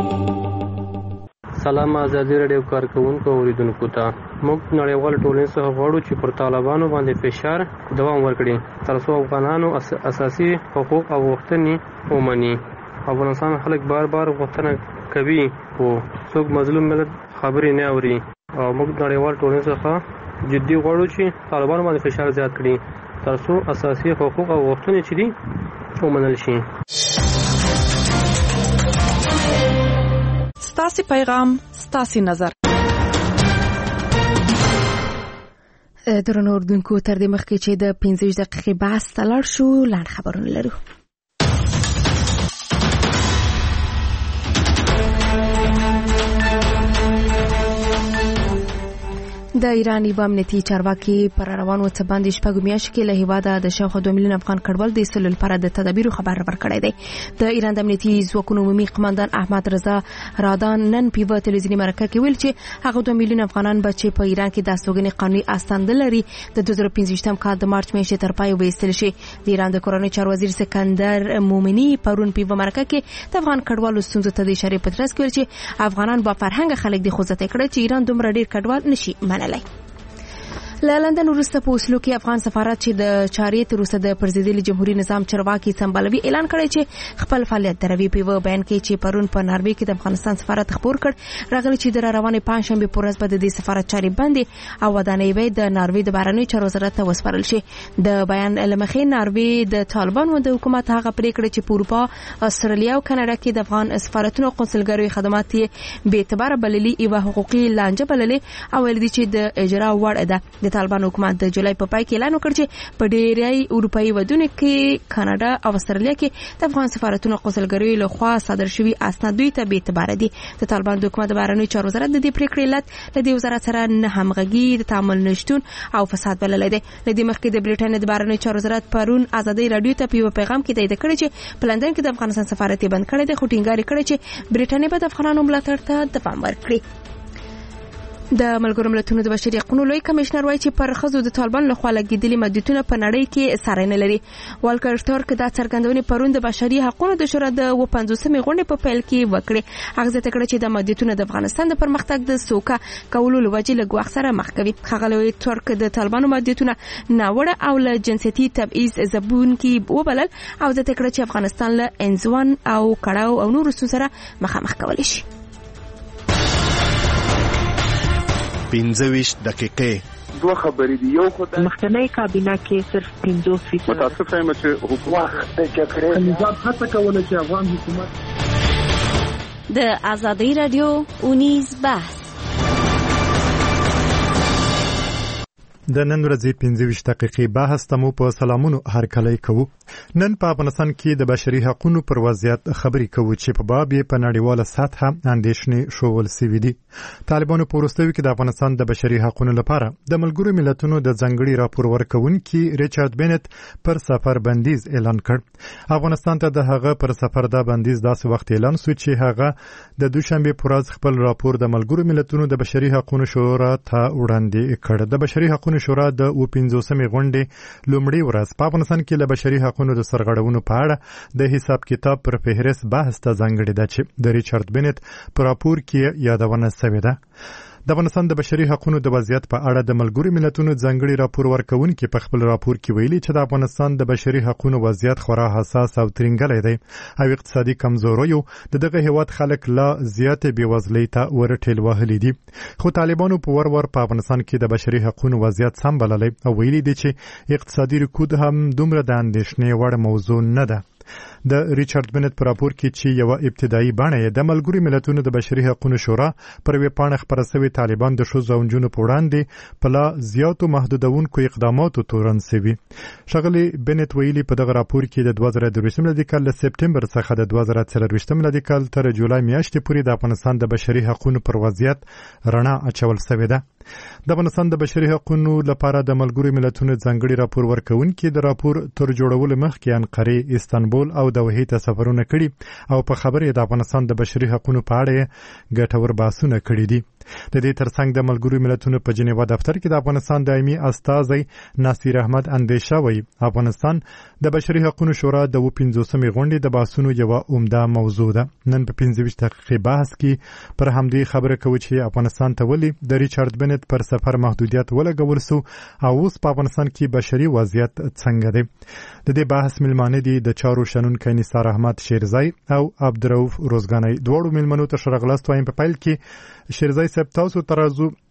سلام ازادي راډیو کارکونکو او اوریدونکو ته. موږ نړیوال ټولنې څخه غواړو چې پر طالبانو باندې فشار دوام ورکړي تر څو افغانانو اساسي حقوق او غوښتنې ومني. افغانستان خلک بار بار غوښتنه کوي خو څوک مظلوم ملت خبرې نه اوري. او موږ نړیوال ټولنې څخه جدي غواړو چې طالبان باندې فشار زیات کړي ترڅو اساسي حقوق او غوښتنې چې دي ومنل شي. ستاسو پیغام ستاسو نظر. درنو اردوونکو تر دې مخکې چې د پنځه دقیقې بحث ته لاړ شو لاندې خبرونه لرو. د ایران یو امنیتي چارواکي پر روانو څه باندې شپږ میاشتې کې له هیواده د شاوخوا دوه میلیون افغان کډوال د ایستلو لپاره د تدابیرو خبر ورکړی دی. د ایران د امنیتي ځواکونو عمومي قماندان احمد رضا رادان نن په یوه تلویزیوني مرکه کې ویل چې هغه دوه میلیون افغانان به چې په ایران کې د استوګنې قانوني استند لري د دوه زره پنځه کال د مارچ میاشتې تر پای وایستل شي. د ایران د کورنۍ چارو وزیر سکندر مومنی پرون په یوه مرکه کې د افغان کډوالو ستونزو ته د اشارې په ترڅ کې ویل چې افغانان با فرهنګ خلک دي خو ځکه کړه چې ایران دومره ډیر کډوال نشي منلای. له لندن وروسته په اوسلو کې افغان سفارت چې د چاریت وروسته د پرزیدلي جمهوریت نظام چارواکي سمبالوي اعلان کړی چې خپل فعالیت دروي. په بیان کې چې پرون په ناروې کې د افغانستان سفارت خبر کړ راغلی چې د روانې پنځشنبه په ورځ به د دې سفارت چارې بندې او ودانۍ به د ناروې د بهرنیو چارو وزارت ته وسپارل شي. د بیان لمخې ناروې د طالبانو د حکومت هغه پریکړه چې په اروپا، استرالیا او کاناډا کې د افغان سفارتونو او قونسلګریو خدمات یې بې اعتباره بللي او حقوقي لانجه بللې او ویل دي چې د اجرا وړ ده. د طالبان حکومت د جولای په پای کې اعلان وکړ چې په ډېری اروپایي ودونو کې کاناډا او استرالیا کې د افغان سفارتونو او قونسلګریو له خوا صادر شوي اسناد دوی ته بې اعتباره دي. د طالبان د حکومت د بهرنیو چارو وزارت د دې پریکړې علت له دې وزارت سره نه همغږي، د تعامل نشتون او فساد بللی دی. له دې مخکې د بریټانیا د بهرنیو چارو وزارت پرون ازادي رادیو ته په یو پیغام کې تایید کړی چې په لندن کې د افغانستان سفارت بند کړی دی، خو ټینګار کړی چې بریټانیا به د افغانانو ملاتړ ته دوام ورکړي. د ملګرو ملتونو د بشري حقوقو لوی کمشنر وایي چې پر ښځو د طالبان لخوا لګیدلي محدودیتونه په نړۍ کې ساری نه لري. والکر ټارک دا څرګندونې پرون د بشري حقوقو د شورا د اووه پنځوسمې غونډې په پیل کې وکړې. هغه زیاته کړه چې د محدودیتونه د افغانستان د پرمختګ د سوکه کولو له وجې له ګواښ سره مخ کوي. ښاغلی ټارک د طالبانو محدودیتونه ناوړه او له جنسیتي تبعیض ځپونکي وبلل او زیاته کړه چې افغانستان له انزوان او کړاو او نورو ستونزو سره مخامخ کولی شي. پنځه ویشت دقیقې دوه خبرې دي. یو خدای مخکنی کابینه کې صرف پنځوس فیصد متاسفه یم چې حکومت د جګړې نظام هڅه کوله چې افغان حکومت د ازادي رادیو اونیز بحث د نن ورځې پنځه ویشت دقیقې بحث ته مو په سلامونو هرکلی کوو. نن په افغانستان کې د بشري حقوقو پر وضعیت خبرې کوو چې په باب یې په نړیواله سطحه اندېښنې شوول سوي دي. طالبانو په وروستیو کې د افغانستان د بشري حقوقو لپاره د ملګرو ملتونو د ځانګړي راپور ورکوونکي ریچارډ بینټ پر سفر بندیز اعلان کړ. افغانستان ته د هغه پر سفر دا بندیز داسې وخت اعلان شو چې هغه د دوشنبه په ورځ خپل راپور د ملګرو ملتونو د بشري حقوقو شورا ته وړاندې کړ. د بشري حقوقو شورا د اووه پنځوسمې غونډې لومړۍ ورځ په افغانستان کې له بشري حقوقو د سرغړونو په اړه د حساب کتاب پر فهرست بحث ته ځانګړې ده چې د ریچارډ بینټ په راپور کې یادونه شوې ده. د افغانستان د بشري حقوقو د وضعیت په اړه د ملګرو ملتونو ځانګړي راپور ورکوونکي په خپل راپور کې ویلي چې د افغانستان د بشري حقوقو وضعیت خورا حساس او ترنګلی دی او اقتصادي کمزوریو د دغه هیواد خلک لا زیاتې بېوزلۍ ته ورټېل وهلي دي. خو طالبانو په ور ور په افغانستان کې د بشري حقوقو وضعیت سم بللی او ویلي دي چې اقتصادي رکود هم دومره د اندېښنې وړ موضوع نه ده. د ریچارډ بینټ په راپور کې چې یو ابتدایي بڼه یې د ملګرو ملتونو د بشري حقوقو شورا پر ویب پاڼه خپره شوې طالبان د ښځو او نجونو په وړاندې په لا زیاتو محدودونکو اقداماتو تورن شوي. ښاغلي بینټ ویلي په دغه راپور کې د دوه زره درویشتم میلادي کال له سپټمبر څخه د دوه زره څلرویشتم میلادي کال تر جولای میاشتې پورې د افغانستان د بشري حقوقو پر وضعیت رڼا اچول شوې ده. د افغانستان د بشري حقوقو لپاره د ملګرو ملتونو ځانګړي راپور ورکوونکي د راپور تر جوړولو مخکې انقرې، استانبول او دوحې ته سفرونه کړي او په خبرې د افغانستان د بشري حقوقو په اړه ګټور بحثونه کړي دي. د دې ترڅنګ د ملګرو ملتونو په جنیوا دفتر کې د افغانستان دایمي استازی ناصر احمد اندیشه وایي افغانستان د بشري حقوقو شورا د اووه پنځوسمې غونډې د بحثونو یوه عمده موضوع ده. نن په پنځه ویشت دقیقې بحث کې پر همدې خبره کوو چې افغانستان ته ولې د ریچارډ بینټ پر سفر محدودیت ولګول سو او اوس په افغانستان کې بشري وضعیت څنګه دی. د دې بحث ملمانه دي د چارو شنونکی نثار احمد شیرزای او عبدالرؤف روزګانی. دواړو ملمنو ته ښه راغلاست وایم. په پیل کې شیرزای صاحب تاسو ترازو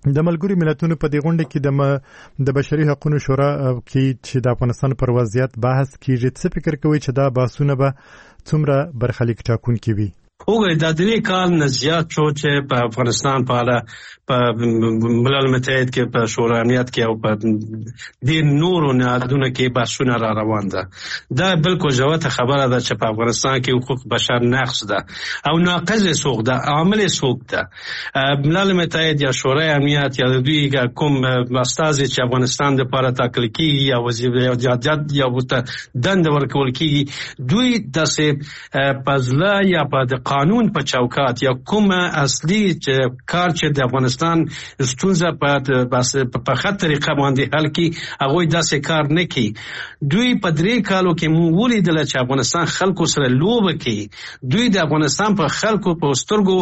د ملګرو ملتونو په دې غونډه کې د بشري حقوقو شورا کې چې د افغانستان پر وضعیت بحث کیږي، څه فکر کوي چې دا بحثونه به څومره برخلیک ټاکونکي وي؟ وګورئ دا درې کال نه زیات شو چې په افغانستان په اړه په ملل متحد کې په شورا امنیت کې او په دې نورو نهادونو کې بحثونه را روان ده. دا بالکل جوته خبره ده چې په افغانستان کې حقوق بشر نقض ده او ناقض سوق ده، عامل سوق ده. ملل متحد یا شورا امنیت یا دوی کوم استازي چې افغانستان د لپاره ټاکل کیږي یا وزیر یا جد یا دند ورکول کیږي، دوی داسې پزله یا په قانون په چوکات یا کوم اصلي کار چې د افغانستان ستونزه په بس په خط طریقه باندې حل کی، هغه داسې کار نه کوي. دوی په درې کالو کې مو ولیدل چې افغانستان خلکو سره لوبه کوي. دوی د افغانستان په خلکو په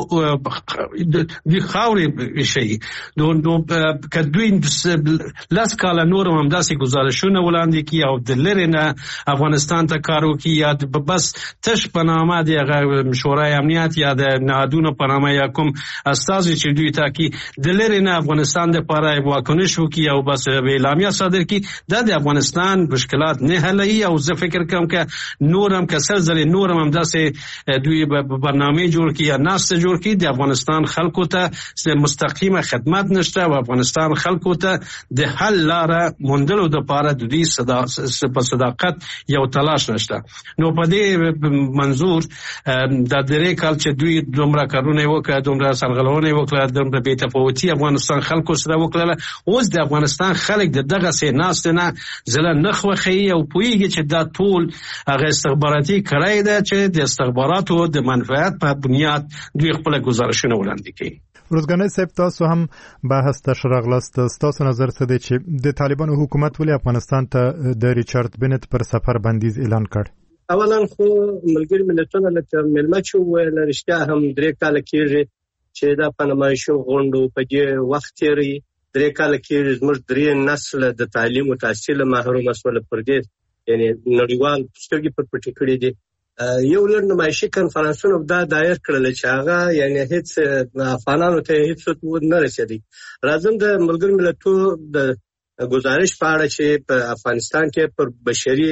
سترګو د خاورې شي نو کدوی لاس کال نور هم داسې گزارشونه وړاندې کی او د لری نه افغانستان ته کارو کی یا بس تش په نامه د شورای امنیت یا د نهادونو په نامه یا کوم استازي چې دوی ته کی د لری نه افغانستان د لپاره واکنش وکي او بس اعلامیه صادر کی، دا د افغانستان مشکلات نه حلوي. او زه فکر کوم چې نور هم کسر زل نور هم داسې دوی برنامه جوړ کی یا ناس جوړ کی، د افغانستان خلکو ته مستقیمه خدمت نشته او افغانستان خلکو ته د حل لاره موندلو د لپاره د دې صدا په صداقت یو تلاش نشته. نو په دې منظور د درې کال چې دوی دومره کارونه وکړه، دومره سرغړونه وکړه، دومره بې تفاوتي افغانستان خلکو سره وکړه، اوس د افغانستان خلک د دغه سه ناست نه زله نخوخي او پویږي چې دا ټول هغه استخباراتي کړای ده چې د استخباراتو د منفعت په بنیاد دوی خپل گزارشونه وړاندې کوي. روزګانې صاحب، تاسو هم بحث ته شرغلاست، تاسو نظر څه دی چې د طالبانو حکومت ولې افغانستان ته د ریچارډ بنت پر سفر بندیز اعلان کړ؟ اولا خو ملګری ملتونه لکه ملمه چې وویل رښتیا هم درې کاله کېږي چې دا په نمایشو غونډو په دې وخت تېري، درې کاله کېږي زموږ درې نسل د تعلیم او تحصیل محروم شول. پر دې یعنی نړیوال سترګې پر پټې کړې دي. یو لړ نمایشي کنفرانسونه دا دایر کړل چې هغه یعنی هیڅ افغانانو ته هیڅ نه رسېدي. راځم د ملګری ملتونو د گزارش په اړه چې په افغانستان کې پر بشري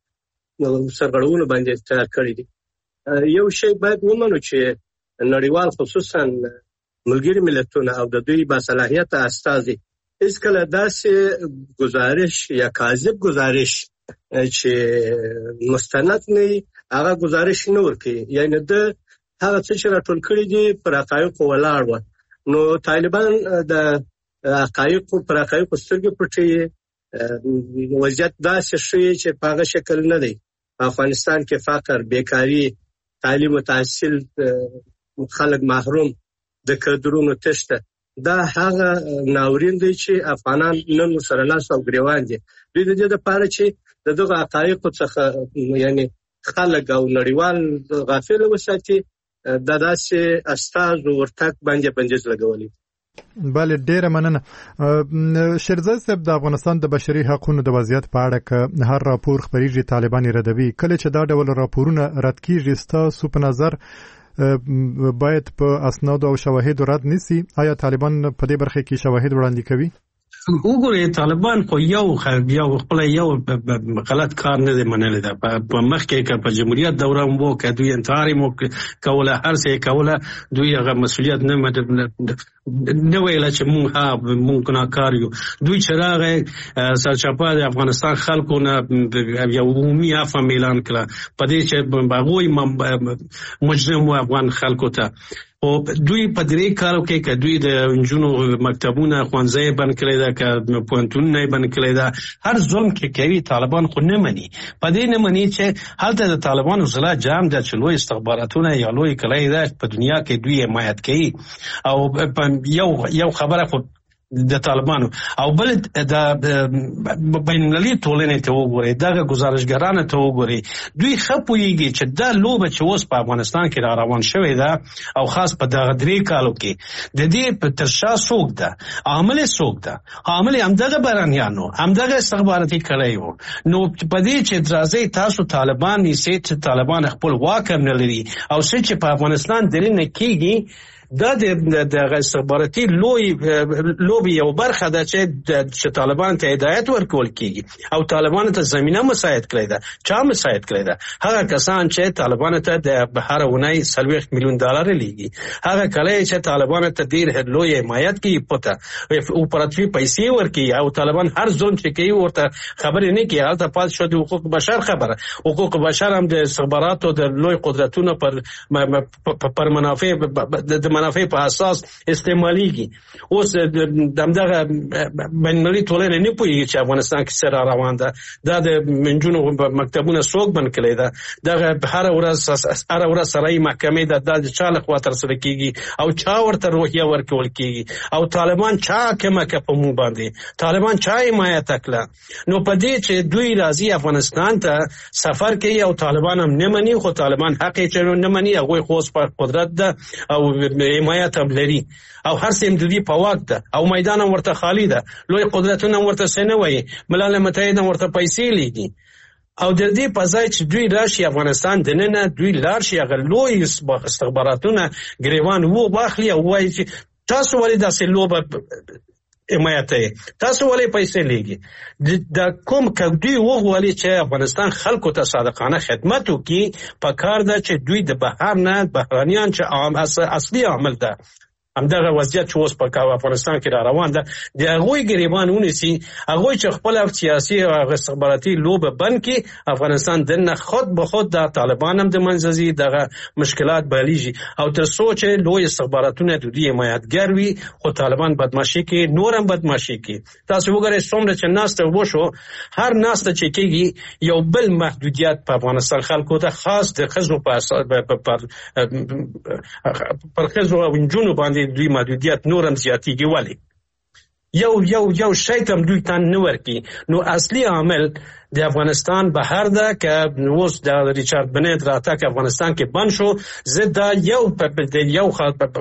سرغړونو باندې تیار کړی دي. یو شی باید ومنو چې نړیوال خصوصا ملګری ملتونه او د دوی باصلاحیت استازي هیڅکله داسې گزارش یا کاذب گزارش چې مستند نه هغه گزارش نه ورکوي، یعنی د هغه څه چې راټول کړي دي پر حقایقو ولاړ و. نو طالبان د حقایقو پر حقایقو سترګې پټوي. وضعیت داسې ښیي چې په هغه شکل نه دی. افغانستان کې فقر، بیکاری، تعلیم او تحصیل، خلک محروم، د کډرونو تشته. دا هغه ناورین دی چې افغانان نن سره لاس او ګریوان دي. دوی د دې لپاره چې د دغه حقایقو څخه یعنی خلک او نړیوال غافل وساتي، دا داسې استاذ ورتک باندې بندیز لګولي. بله، ډیره مننه. شیرزاد صاحب، د افغانستان د بشري حقوقو د وضعیت په اړه که هر راپور خبريږي طالبان ردوي، کله چې دا ډول راپورونه رد کیږي ستاسو په نظر باید په اسناد او شواهد رد نسی؟ آیا طالبان په دې برخه کې شواهد وړاندې کوي؟ وګورئ طالبان خو یو یو خپل یو غلط کار نه دی منلی ده. په مخکې که په جمهوریت دوره مو که دوی انتحار مو کوله، هر څه کوله، دوی هغه مسؤلیت نه نه ویله چې مونږ ها مونږ ګناهکار یو. دوی چې راغی سرچپه د افغانستان خلکو نه یو عمومي عفو اعلان کړه په دې چې هغوی مجرم و افغان خلکو ته. او دوی په درې کالو کې که دوی د نجونو مکتبونه ښوونځي بند کړی ده، که پوهنتونونه یې بند کړی ده، هر ظلم کې کوي. طالبان خو نه مني، په دې نه مني چې هلته د طالبانو ضلع جام ده چې لوی استخباراتونه یا لوی کلی ده په دنیا کې دوی حمایت کوي. او یو یو خبره خو د طالبانو او بل د بینالمللي ټولنې ته وګورئ، دغه ګزارشګرانو ته وګورئ، دوی ښه پوهېږي چې دا لوبه چې اوس په افغانستان کې را روان شوې ده او خاص په دغه درې کالو کې د دې په تر شا څوک ده، عامل څوک ده. عامل همدغه بهرنیانو، همدغه استخباراتي کړی وو. نو په دې چې راځئ تاسو طالبان نیسئ چې طالبان خپل واک هم نه لري او څه چې په افغانستان دننه کېږي دا د استخباراتي لوی لوبي یو برخه ده چې طالبان ته هدایت ورکول کیږي او طالبان ته زمينه مساعد کړی ده. چا مساعد کړی ده؟ هغه کسان چې طالبان ته د هر ونای سلويخ میلیون ډالر لیږي، هغه کله چې طالبان ته ډیر لوی حمایت کوي، پته او پراتوی پیسې ورکي او طالبان هر ظلم چې کوي ورته خبرې نه کوي. هلته پات شو د حقوق بشر خبره، حقوق بشر هم د استخباراتو د لوی قدرتونو پر پر منافع د منافع په اساس استعماليږي. اوس دغه بینالمللي ټولنه نه پوهیږي چې افغانستان کې سره روان ده. دا د منجونو مکتبونه څوک بند کړی ده، دغه هر ورځ هر ورځ سړی محکمې ده د چا له خوا تر سره کیږي او چا ورته روحیه ورکول کیږي او طالبان چا کومه په مو باندې طالبان چا حمایت وکړه. نو په دې چې دوی راځي افغانستان ته سفر کوي او طالبان هم نه مني، خو طالبان حق یې نه مني، هغه خو په قدرت ده او حمایت هم لري او هر څه د دې په واک ده او میدان ورته خالی ده، لوی قدرتونه ورته سنه وایي، ملل متحد ورته پیسې لیږي او د دې په ځای چې دوی راشي افغانستان دننه دوی لار شي هغه لوی استخباراتونه ګریوان وو واخلي او وایي چې تاسو ولې داسې لوبه حمایت یې، تاسو ولې پیسې لیږي. د کوم کډوی وغوالي چې افغانستان خلکو ته صادقانه خدمت وکړي، په کار ده چې دوی د بهر نه بهرانيان چې عام اصلي عامل ده همدغه وضعیت چې اوس په افغانستان کې را روان ده د هغوی ګریبان ونیسي، هغوی چې خپل سیاسي او استخباراتي لوبه بند کړي، افغانستان دننه خود به خود د طالبان هم د منځ ځي دغه مشکلات بلیږي او تر څو چې لوی استخباراتونه د دې حمایتګر وي خو طالبان بدمعشي کوي، نور هم بدمعشي کوي. تاسو وګورئ څومره چې ناسته وشو، هر ناسته چې کېږي یو بل محدودیت په افغانستان خلکو ته خاص د ښځو په پر ښځو او نجونو باندې دوی محدودیت نورم زیاتیږي. ولی یو یو یو شی کم دوی ته نه ورکي. نو اصلي عامل د افغانستان بهر ده که اوس د ریچارډ بنیت راتګ افغانستان کې بند شو، زه دا یو یو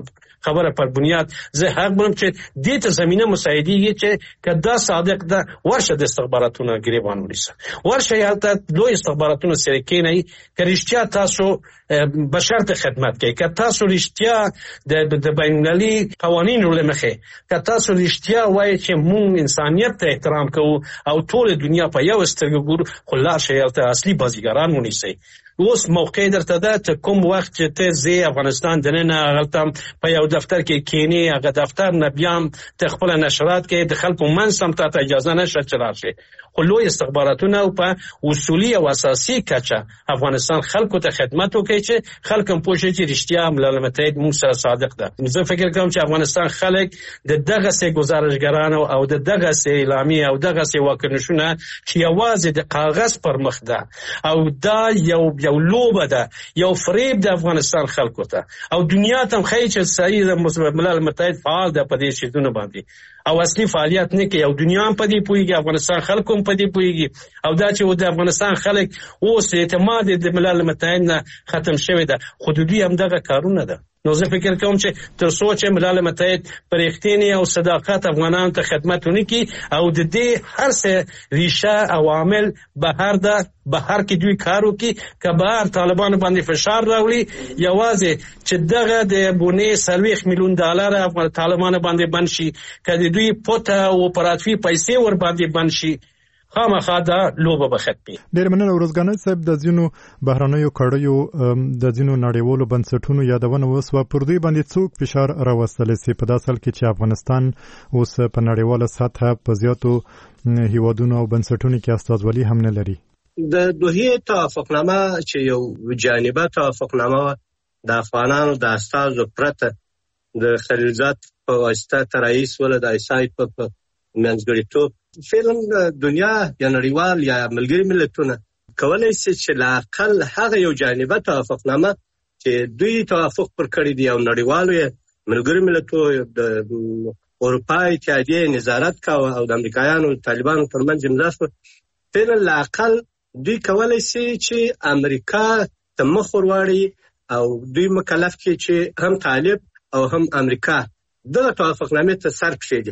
خبره پر بنیاد زه حق بلم چې دې ته زمینه مساعدېږي چې که دا صادق ده ورشه د استخباراتونو ګریبان ونیسه، ورشه هلته لوی استخباراتونو سره کېنئ که رښتیا تاسو بشر ته خدمت کوي، که تاسو رښتیا د بینالمللي قوانینو له مخې که تاسو رښتیا وایي چې مونږ انسانیت ته احترام کوو او ټول دنیا په یو سترګه ګورو، خو لاړ شئ هلته اصلي بازیګران ونیسئ. اوس موقع درته ده چې کوم وخت چې ته ځې افغانستان دننه هلته په یو دفتر کې کښېنې، هغه دفتر نه بیا هم ته خپله نشرات کوې، د خلکو منځ هم تا ته اجازه نشته چې راشې. خو لوی استخباراتونه په اصولي او اساسي کچه افغانستان خلکو ته خدمت وکړي چې خلک هم پوه شي چې رښتیا ملل متحد موږ سره صادق ده. زه فکر کوم چې افغانستان خلک د دغسې ګزارشګرانو او د دغسې اعلامیې او دغسې واکنشونه چې یوازې د کاغذ پر مخ ده او دا یو یو لوبه ده، یو فریب د افغانستان خلکو ته او دنیا ته هم ښایي چې صحیح د ملل متحد فعال ده په دې شیزونو باندې او اصلي فعالیت نه کوي او دنیا هم په دې پوهېږي، افغانستان خلکو هم په دې پوهېږي او دا چې د افغانستان خلک اوس اعتماد د ملل متحد نه ختم شوی ده، خو د دوی همدغه کارونه ده. نو زه فکر کوم چې تر څو چې ملل متحد په رښتینې او صداقت افغانانو ته خدمت ونه کړي او د دې هر څه ریشه او عامل بهر ده، بهر کې دوی کار وکړي، که بهر طالبانو باندې فشار راوړي یوازې چې دغه د بونې څلوېښت میلیون ډالر طالبانو باندې بند شي، که د دوی پوته او پراتوي پیسې ور باندې بند شي، خامخا دا لوبه به ختمي. ډېر مننه ورځګانۍ صاحب. د ځینو بهرنیو کړیو د ځینو نړیوالو بنسټونو یادونه وسوه، پر دوی باندې څوک فشار راوستلی سي په داسې حال کې چې افغانستان اوس په نړیواله سطحه په زیاتو هیوادونو او بنسټونو کې استازولي هم نه لري؟ د دوحې توافقنامه چې یو جانبه توافقنامه د افغانانو د استازو پرته د خلیلزاد په واسطه ترایس ولا د ایسای په منځګړیتوب فعلا دنیا یا نړیوال یا ملګري ملتونه کولای شي چې لاقل هغه یو جانبه توافقنامه چې دوی توافق پر کړی دی او نړیوالو ملګري ملتونو د اروپا اتحادیه نظارت کاوه او د امریکایانو طالبانو ترمنځ امضا شوه، فعلا لاقل دوی کولای شي چې امریکا ته مخ ورواړي او دوی مکلف کړي چې هم طالب او هم امریکا دغه توافقنامه ته سر کښیږدي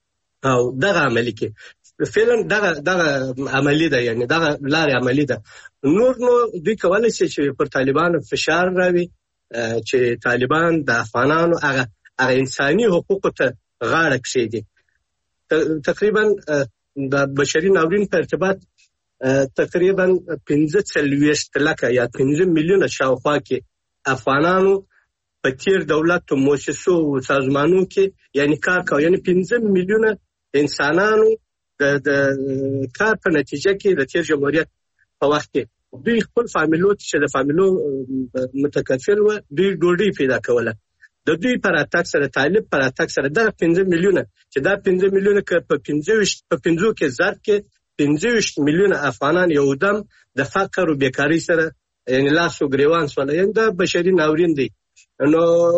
او دغه عملي کې فعلا دغه دغه عملي ده، یعنی دغه لارې عملي ده. نور نو دوی کولای شي چې پر طالبانو فشار راوي چې طالبان د افغانانو هغه هغه انساني حقوقو ته غاړه کښېږدي. تقریبا د بشري ناورین په ارتباط تقریبا پنځه څلوېښت لکه یا پنځه میلیونه شاوخوا کې افغانانو په تیر دولت او مؤسسو او سازمانونو کې یعنی کار کوي، یعنی پنځه میلیونه انسانانو د د کار په نتیجه کې د تیر جمهوریت په وخت کې دوی خپل فامیلو چې د فامیلو متکفل و دوی ډوډۍ پیدا کوله. د دوی پر اتاک سره طالب پر اتاک سره دا پنځه میلیونه چې دا پنځه میلیونه کې په پنځه په پنځو کې ضرب کې پنځه میلیونه افغانان یو دم د فقر او بیکاری سره یعنی لاس او ګریوان سول. یعنی دا بشري ناورین دی. نو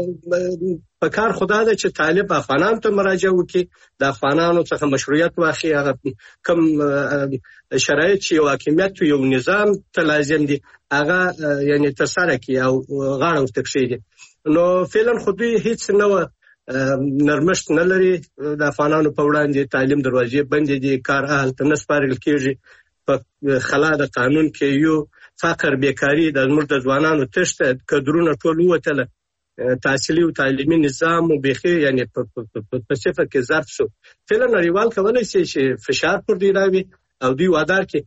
په کار خدا ده چې طالب افغانانو ته مراجعه وکړي، د افغانانو څخه مشروعیت واخلي، هغه کوم شرایط چې یو حاکمیت یو نظام ته لازم دي هغه یعنی ترسره کړي او غاړه ورته کښېږدي. نو فعلا خو دوی هیڅ نه نرمښت نه لري د افغانانو په وړاندې. تعلیم دروازې بندې دي، کار اهل ته نه سپارل کېږي، په خلا د قانون کې یو فقر بیکاری د زموږ د ځوانانو تشته کدرونه ټول وتله، تحصیلي او تعلیمي نظام او بخي یعنی په صفر کې ضرب شو. فعلا نړیوال کولای شي چې فشار پر دی راوي او دوی وادار کې.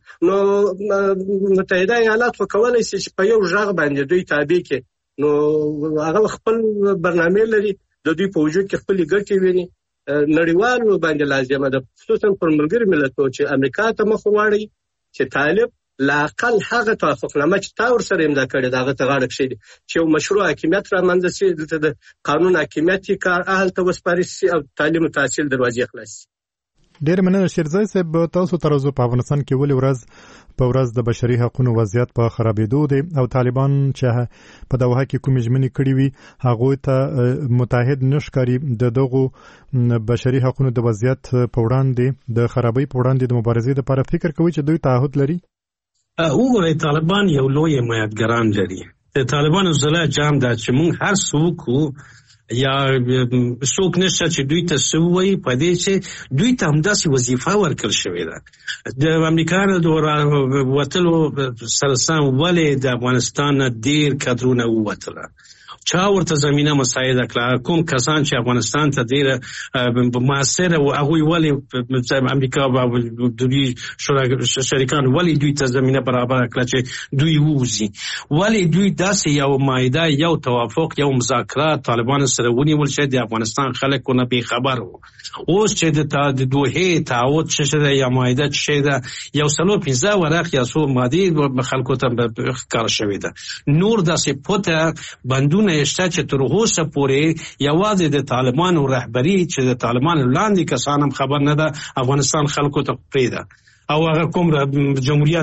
نو متحده ایالات کولای شي چې په یو ژغ باندې دوی تابع کې، نو هغه خپل برنامه لري، د دوی په وجود کې خپل ګټې ویني. نړیوال باندې لازمه ده خصوصا پر ملګری ملتونو چې امریکا ته مخ واړي چې طالب لا اقل هغه توافقنامه چې تا ور سره امضا کړې دغه ته غاړه کښېږدي چې یو مشروع حاکمیت رامنځته شي، دلته د قانون حاکمیت کار اهل ته وسپارل شي او تعلیم او تحصیل دروازې خلاص شي. ډېر مننه شیرزای صاحب. تاسو تر اوسه په افغانستان کې ولې ورځ په ورځ د بشري حقوقو وضعیت په خرابېدو دی او طالبان چې په دوحه کې کومې ژمنې کړې وي هغوی ته متحد نه ښکاري. د دغو بشري حقوقو د وضعیت په وړاندې د خرابۍ په وړاندې د مبارزې لپاره فکر کوي چې دوی تعهد لري؟ وګورئ طالبان یو لوی حمایتګران لري. د طالبانو ضلع جام دا چې موږ هر څوک یا څوک نشته چې دوی ته سوي په دې چې دوی ته همداسې وظیفه ورکړل شوې ده. د امریکا د وتلو سره سم ولې د افغانستان نه ډېر کډرونه ووتله، چا ورته زمینه مساعده کړه، کوم کسان چې افغانستان ته ډېر موثر او هغوی ولې امریکا او دوی شریکان ولې دوی ته زمینه برابر کړه چې دوی ووځي، ولې دوی داسې یو معاهده یو توافق یو مذاکرات طالبان سره ونیول چې د افغانستان خلک نه بې خبر وو. اوس چې د دوحې تعهد څه ده یا معاهده څه ده یو څلور پنځه ورق یا څو مادې خلکو ته ښکاره شوې ده. نور داسې پوته بندونه شته چې تر اوسه پورې یوازې د طالبانو رهبري چې د طالبانو لاندې کسان هم خبر نه ده افغانستان خلکو ته پرېږده او هغه کوم جمهوریت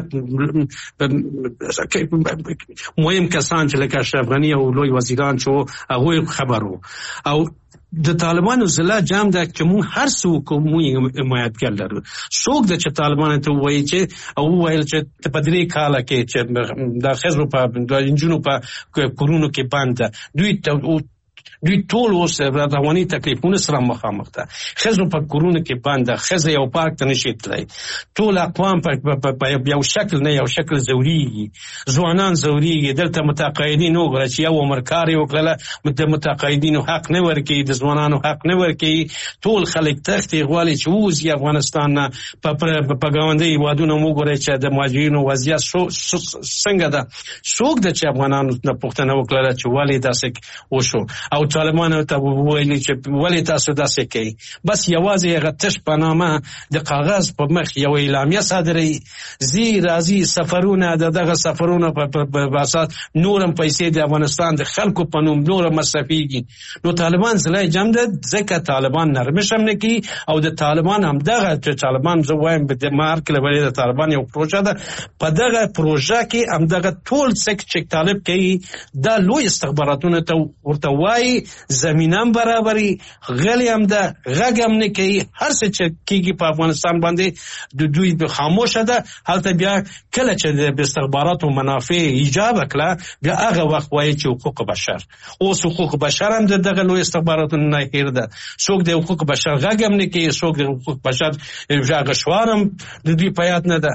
مهم کسان چې لکه اشرف غني او لوی وزیران چې هغوی خبر وو. او د طالبانو ضلع جام ده چې مونږ هر څوک مونږ حمایتګر لرو. څوک د چې طالبانو ته وایي چې او ویل چې په درې کاله کې چې د ښځو په د نجونو په کورونو کې بند دوی ته دوی ټول اوس رواني تکلیفونه سره مخامخ ده. ښځو په کورونو کې بند، ښځه یو پارک ته نشي تللی، ټول اقوام په یو شکل نه یو شکل زوريږي، ځوانان زوريږي. دلته متقاعدین وګوره چې یو عمر کار یې وکړله، د متقاعدینو حق نه ورکوي، د ځوانانو حق نه ورکوي، ټول خلک تښتي غواړي چې ووځي افغانستان نه. په ګاونډي هېوادونه وګورئ چې د مهاجرینو وضعیت څنګه ده. څوک ده چې افغانانو نه پوښتنه وکړله چې ولې داسې وشو او طالبانو ته وویل چې ولې تاسو داسې کوي. بس یوازې هغه تش په نامه د کاغذ په مخ یو اعلامیه صادروي، زی راځي سفرونه د دغه سفرونه په اساس نورم پیسې د افغانستان د خلکو په نوم نور مصرفيږي. نو طالبان ضلع جام ده ځکه طالبان نرمش هم نه کوي او د طالبان هم دغه چې طالبان زه وایم د مارک لوري د طالبان یو پروژه ده، په دغه پروژه کې هم دغه ټول څه چې طالب کوي دا لوی استخباراتونه ته ورته وایي زمینم برابري، غلی هم ده، غږ هم نه کوي. هر څه چې کېږي په افغانستان باندې د دوی خاموشه ده. هلته بیا کله چې د استخباراتو منافع ایجاب کړه بیا هغه وخت وایي چې حقوق بشر. اوس حقوق بشر هم د دغه لوی استخباراتو نه هیر ده. څوک د حقوق بشر غږ هم نه کوي، څوک د حقوق بشر غږ شوار هم د دوی په یاد نه ده.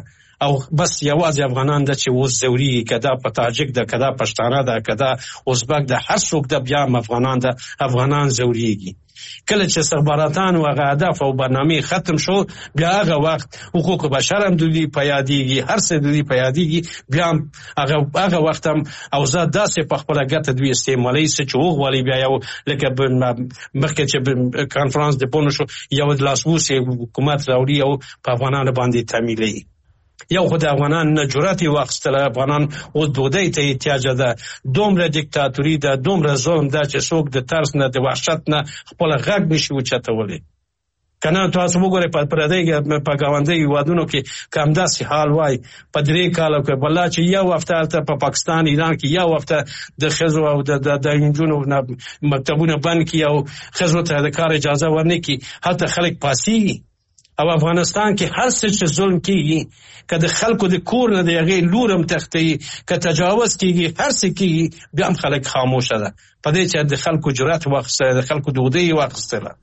او بس یوازې افغانان د چې اوس زوري کدا په تاجک د کدا پښتانه د کدا ازبک د هر څوک د بیا افغانان د افغانان زوريږي. کله چې استخباراتان او هدف او برنامه ختم شو بیا هغه وخت حقوق بشر هم دوی پیادېږي، هر څه دوی پیادېږي، بیا هغه هغه وخت هم او زه داسې په خپل ګټه دوی استعمالي چې وغوالي بیا یو لکه مخکې چې کانفرنس د پونه شو یو د لاسوس حکومت راوړي او په افغانانو باندې تاملي. یو خو د افغانان نه جرأت واخیستل، افغانان او دودی ته احتیاج ده، دومره دیکتاتوري ده، دومره ظلم ده چې څوک د ترس نه د وحشت نه خپل غږ نشي اوچتولی. کنه تاسو وګورئ په پردی په گاونډي هیوادونو کې کم داسې حال وای په درې کالو کې بل چې یو هفته په پاکستان ایران کې یو هفته د خزو او د د انجونو مکتبونه بند کی او خزو ته د کار اجازه ورنکي، حتی خلک پاسي. او افغانستان کې هر څه چې ظلم کیږي کله خلکو د کور نه دی غي لورم تختی که تجاوز کیږي هر څه کیږي بیا هم خلک خاموشه ده په دې چې د خلکو جرأت واخیسته، د خلکو دودي واخیسته.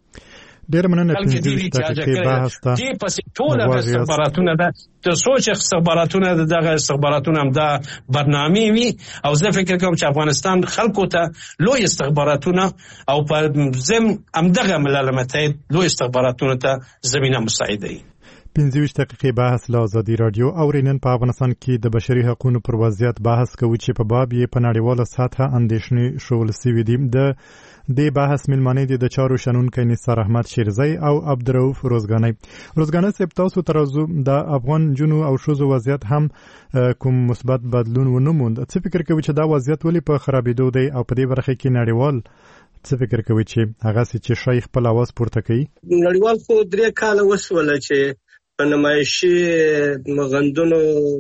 ډېر مننه پنځه دقیقې بحث ته دې پسې ټول استخباراتونه ده ته سوچ استخباراتونه دغه استخباراتونه هم دا برنامه وي او زه فکر کوم چې افغانستان خلکو ته لوی استخباراتونه او په زم هم دغه ملل متحد لوی استخباراتونه ته زمينه مساعده وي. پنځه ویشت دقیقې بحث له ازادي رادیو اورینن په افغانستان کې د بشري حقوقو پر وضعیت بحث کوي چې په باب یې په نړیواله سطحه اندېښنې شول سوي دي. د دې بحث ملمنې دي د چارو شنونکي نثار احمد شیرزی او عبدالرؤف روزګانی. روزګانی صاحب تاسو ترازو د افغان جنو او شوزو وضعیت هم کوم مثبت بدلون ونه موند، څه فکر کوي چې دا وضعیت ولې په خرابېدو دی او په دې برخه کې نړیوال څه فکر کوي چې هغه چې شیخ په لاواز پورته کوي؟ نړیوال خو درې کاله وسوله چې په نمایشي مغندونو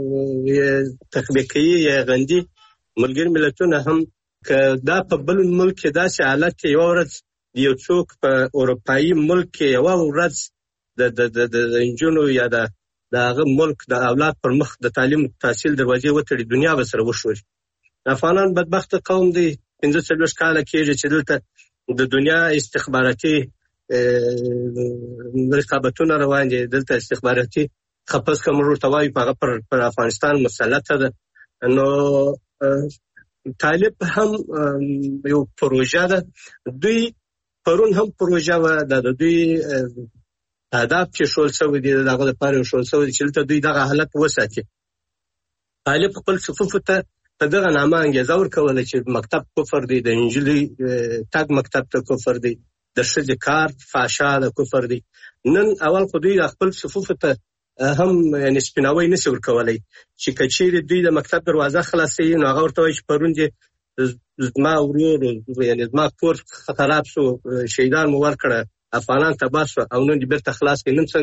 تخبیقي یا غندي ملګری ملتونه هم که دا په بل ملک کې داسې حالت یو ورځ یو څوک په اروپایي ملک کې یو ورځ د د د انجونو یا د دغه ملک د اولاد پر مخ د تعلیم تحصیل دروازې وتړي دنیا به سره وشوري. افغانان بدبخت قوم دی، پنځه څلوېښت کاله کېږي چې دلته د دنیا استخباراتي رقابتونه روان دي، دلته استخباراتي خپس کوم ورته وایي په پر, پر افغانستان مسلطه ده. نو طالب هم یو پروژه ده، دوی پرون هم پروژه و د دوی هدف چې شول سوي دي دغه لپاره شول سوي چې دلته دوی دغه حالت وساتي. طالب خپل صفوف ته په دغه نامه انګیزه ورکوله چې مکتب کفر دی، د انجلي تاګ مکتب ته کفر دی، د ښځې کار فحشا د کفر دی. نن اول خو دوی خپل صفوف ته هم یعنی سپیناوی نشي ورکولای چې کچېری دوی د مکتب دروازه خلاصي نو هغه ورته چې پرون دي زما ورور یعنی زما کور خراب شو، شهیدان مو ورکړه، افغانان تباه شو او نن دې بیرته خلاص کړي، نن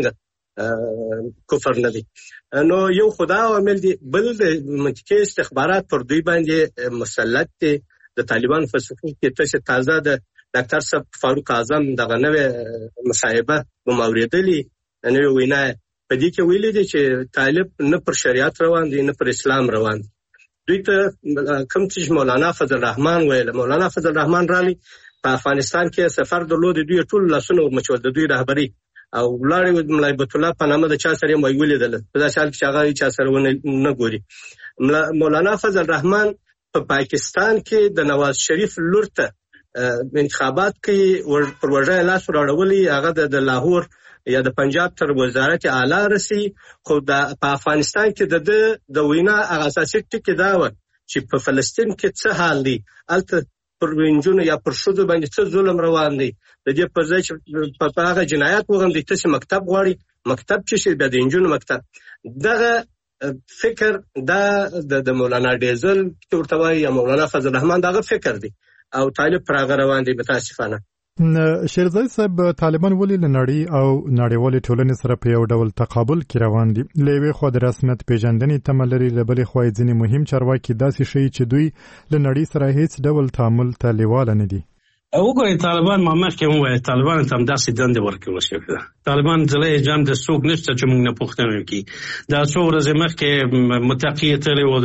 څنګه کفر نه دی؟ نو یو خدا عامل دی، بل د منطقي استخبارات پر دوی باندې مسلط دي. د طالبان فلسفه کې ته تازه د ډاکټر صاحب فاروق اعظم دغه نوې مصاحبه وموریدلې نوې وینا په دې کې ویلي دي چې طالب نه پر شریعت روان دي نه پر اسلام روان دي. دوی ته کوم چې مولانا فضل الرحمن ویل، مولانا فضل الرحمن رالی په افغانستان کې سفر درلود، دوی ټول لاسونه ورمچول د دوی رهبری او ولاړ مولای بیت الله په نامه د چا سره مې ویلیدل په داسې حال کې چې هغه چا سره نه ګوري. مولانا فضل الرحمن په پاکستان کې د نواز شریف لور ته انتخابات کې پر وژه لاس راوړولي، هغه د لاهور یا د پنجاب تر وزارت اعلی رسی، خو د په افغانستان کې د د وینا اساسي ټکی دا و چې په فلسطین کې څه حال دی، الته پر وینجونو یا پر شذو باندې څه ظلم روان دی، د دې په ځای چې په هغه جنایات وغندي ته مکتب غواړي، مکتب چې د انجونو مکتب دغه فکر دا د مولانا ډیزل ورته وایي یا مولانا فضل الرحمن دغه فکر دی او طالب پر هغه روان دی. متاسفانه شیرزی صاحب طالبان ولې له نړۍ او نړیوالې ټولنې سره په یو ډول تقابل کې روان دي؟ له یوې خوا د رسمیت پیژندنې تمه لري، له بلې خوا یې ځینې مهم چارواکي داسې ښیي چې دوی له نړۍ سره هیڅ ډول تعامل ته لیواله نه دي. وګورئ طالبان ما مخکې وویل طالبان ته هم داسې دندې ورکړل شوې ده طالبان ځلې جام د څوک نشته چې موږ نه پوښتنه وکړي. دا څو ورځې مخکې متقی تللی و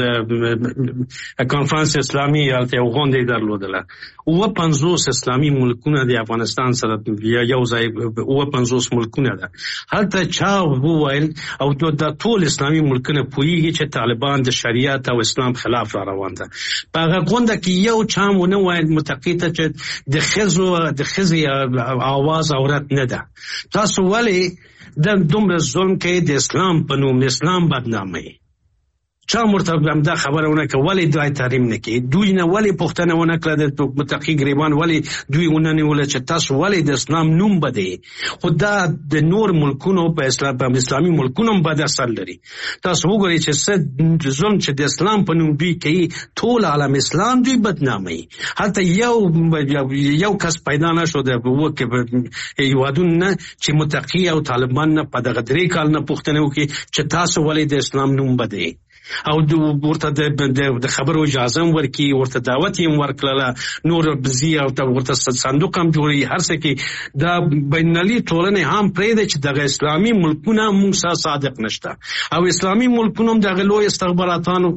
د کانفرنس اسلامي هلته یو غونډه درلودله. اووه پنځوس اسلامي ملکونه د افغانستان سره یو ځای اووه پنځوس ملکونه ده. هلته چا وویل او دا ټول اسلامي ملکونه پوهېږي چې طالبان د شریعت او اسلام خلاف را روان ده. په هغه غونډه کې یو چا ونه ویل متقی ته چې د ښځو د ښځې اواز عورت نه ده. تاسو ولې د دومره ظلم کوي د اسلام په نوم، د اسلام بدناموي؟ چا مرتب دا خبره ونه که ولې دوی تحریم نه کوي؟ دوی نه ولې پوښتنه ونه کړه د متقی ګریبان ولې دوی ونه نیوله چې تاسو ولې د اسلام نوم بدی؟ خو دا د نور ملکونو په اسلام په اسلامي ملکونو هم بد اثر لري. تاسو وګورئ چې څه ظلم چې د اسلام په نوم دوی کوي، ټول عالم اسلام دوی بدناموي. هلته یو یو کس پیدا نه شو د هیوادونو نه چې متقی او طالبان نه په دغه درې کال نه پوښتنه وکړي چې تاسو ولې د اسلام نوم بدی او ورته د خبرو اجازه ورکړي، ورته دعوت یې ورکړله، نور بزي او ورته صندوق هم جوړوي. هر څه کې دا بینالمللي ټولنې هم پرېږدي چې دغه اسلامي ملکونه موږ سره صادق نشته او اسلامي ملکونه هم دغه لوی استخباراتانو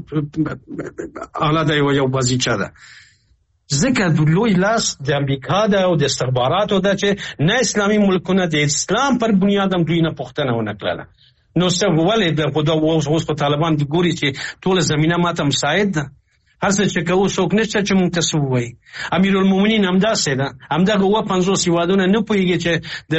اعلی د یو بازیچه ده. ځکه لوی لاس د امریکا ده او د استخباراتو ده چې نه اسلامي ملکونه د اسلام پر بنیاد هم دوی نه پوښتنه ونه کړله. نو څه ولې د خدا اوس په طالبان د ګوري چې ټول زمينه ماته مساعد ده، هر څه چې کوو څوک نشته چې مونږ ته وایي. امیرالمؤمنین همداسې ده، همدغه اووه پنځوس هیوادونه نه پوهېږي چې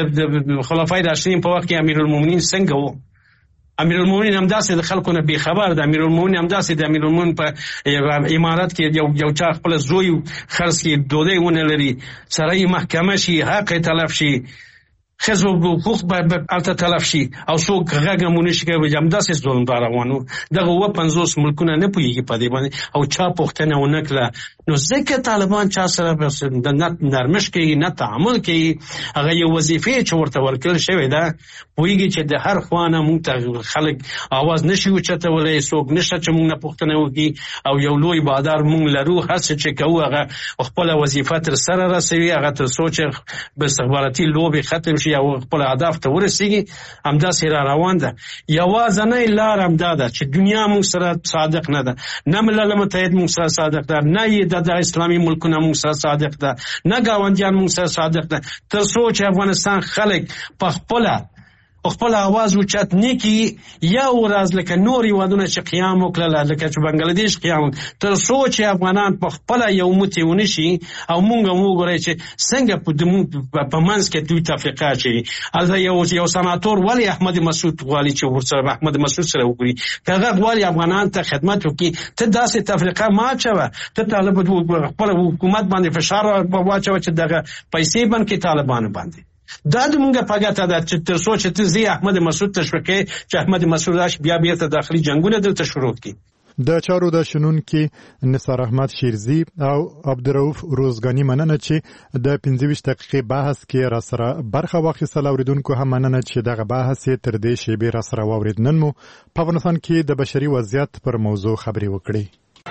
د خلفای راشدین په وخت کې امیرالمؤمنین څنګه وو. امیرالمؤمنین همداسې د خلکو نه بېخبر ده. امیرالمؤمنین همداسې د امیرالمؤمنین په امارت کې یو یو چا خپل زوی خرڅ کړي، ډوډۍ ونه لري، سره یې محکمه شي، حق یې تلف شي، خزو حقوق به الته تلف شي او څوک غږ هم ونه شي کولی. همداسې ظلم را روان و. دغه اووه پنځوس ملکونه نه پوهېږي په دې باندې او چا پوښتنه ونه کړه. نو ځکه طالبان چا سره نه نرمش کوي نه تعامل کوي. هغه یو وظیفې چې ورته ورکړل شوې ده، پوهېږي چې د هر خوا نه موږ ته خلک اواز نشي اوچتولی، څوک نشته چې موږ نه پوښتنه وکړي او یو لوی بادار موږ لرو. هر څه چې کوو هغه خپله وظیفه تر سره رسوي، هغه تر څو چې به استخباراتي لوبې ختم شي او خپل اهداف ته ورسیږي. همداسې را روان ده. یوازینۍ لار همدا ده چې دنیا موږ سره صادق نه ده، نه ملل متحد موږ سره صادق ده، نه یې د اسلامي ملکونه موږ سره صادق ده، نه ګاونډیان موږ سره صادق ده. تر څو چې افغانستان خلک په خپله خپل आवाज اوچت نه کی، یو ورځ لکه نور هیوادونه چې قیام وکړل، لکه چې بنگلاديش قیام، تر څو چې افغانان په خپل یو موتی ونشي او مونږ مو ګورای چې څنګه په منځ کې دوی تفریقه شي. البته یو یو سناتور ولی احمد مسعود غواړي چې ورسره احمد مسعود سره وګوري، هغه غواړي افغانان ته خدمت وکړي. ته داسې تفریقه ما چوه، ته طالب خپل حکومت باندې فشار واچوه چې دغه پیسې باندې طالبان باندې. دا د مونږه پاګه ده چې تر څو چې ته زی احمد مسعود تشویقي چې احمد مسعود راش بیا بیرته داخلي جنگونه دلته شروع کړي. د چارو د شنون کې نثار احمد شیرزی او عبدالرؤف روزګانی مننه چې د پنځه ویشت دقیقې بحث کې را سره برخه واخیستل. اوریدونکو هم مننه چې دغه بحث تر دې شیبې را سره واورید. نن مو په افغانستان کې د بشري وضعیت پر موضوع خبرې وکړې.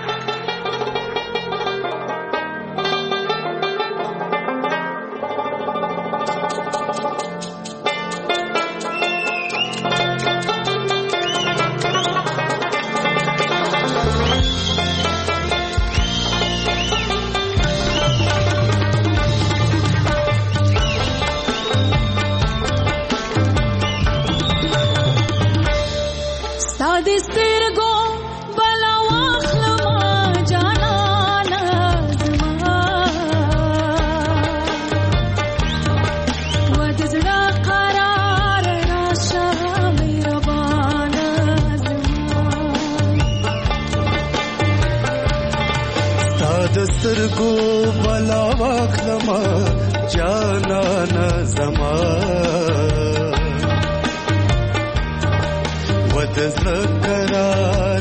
سترګو بلا واخلما جانان زما ود زړه قرار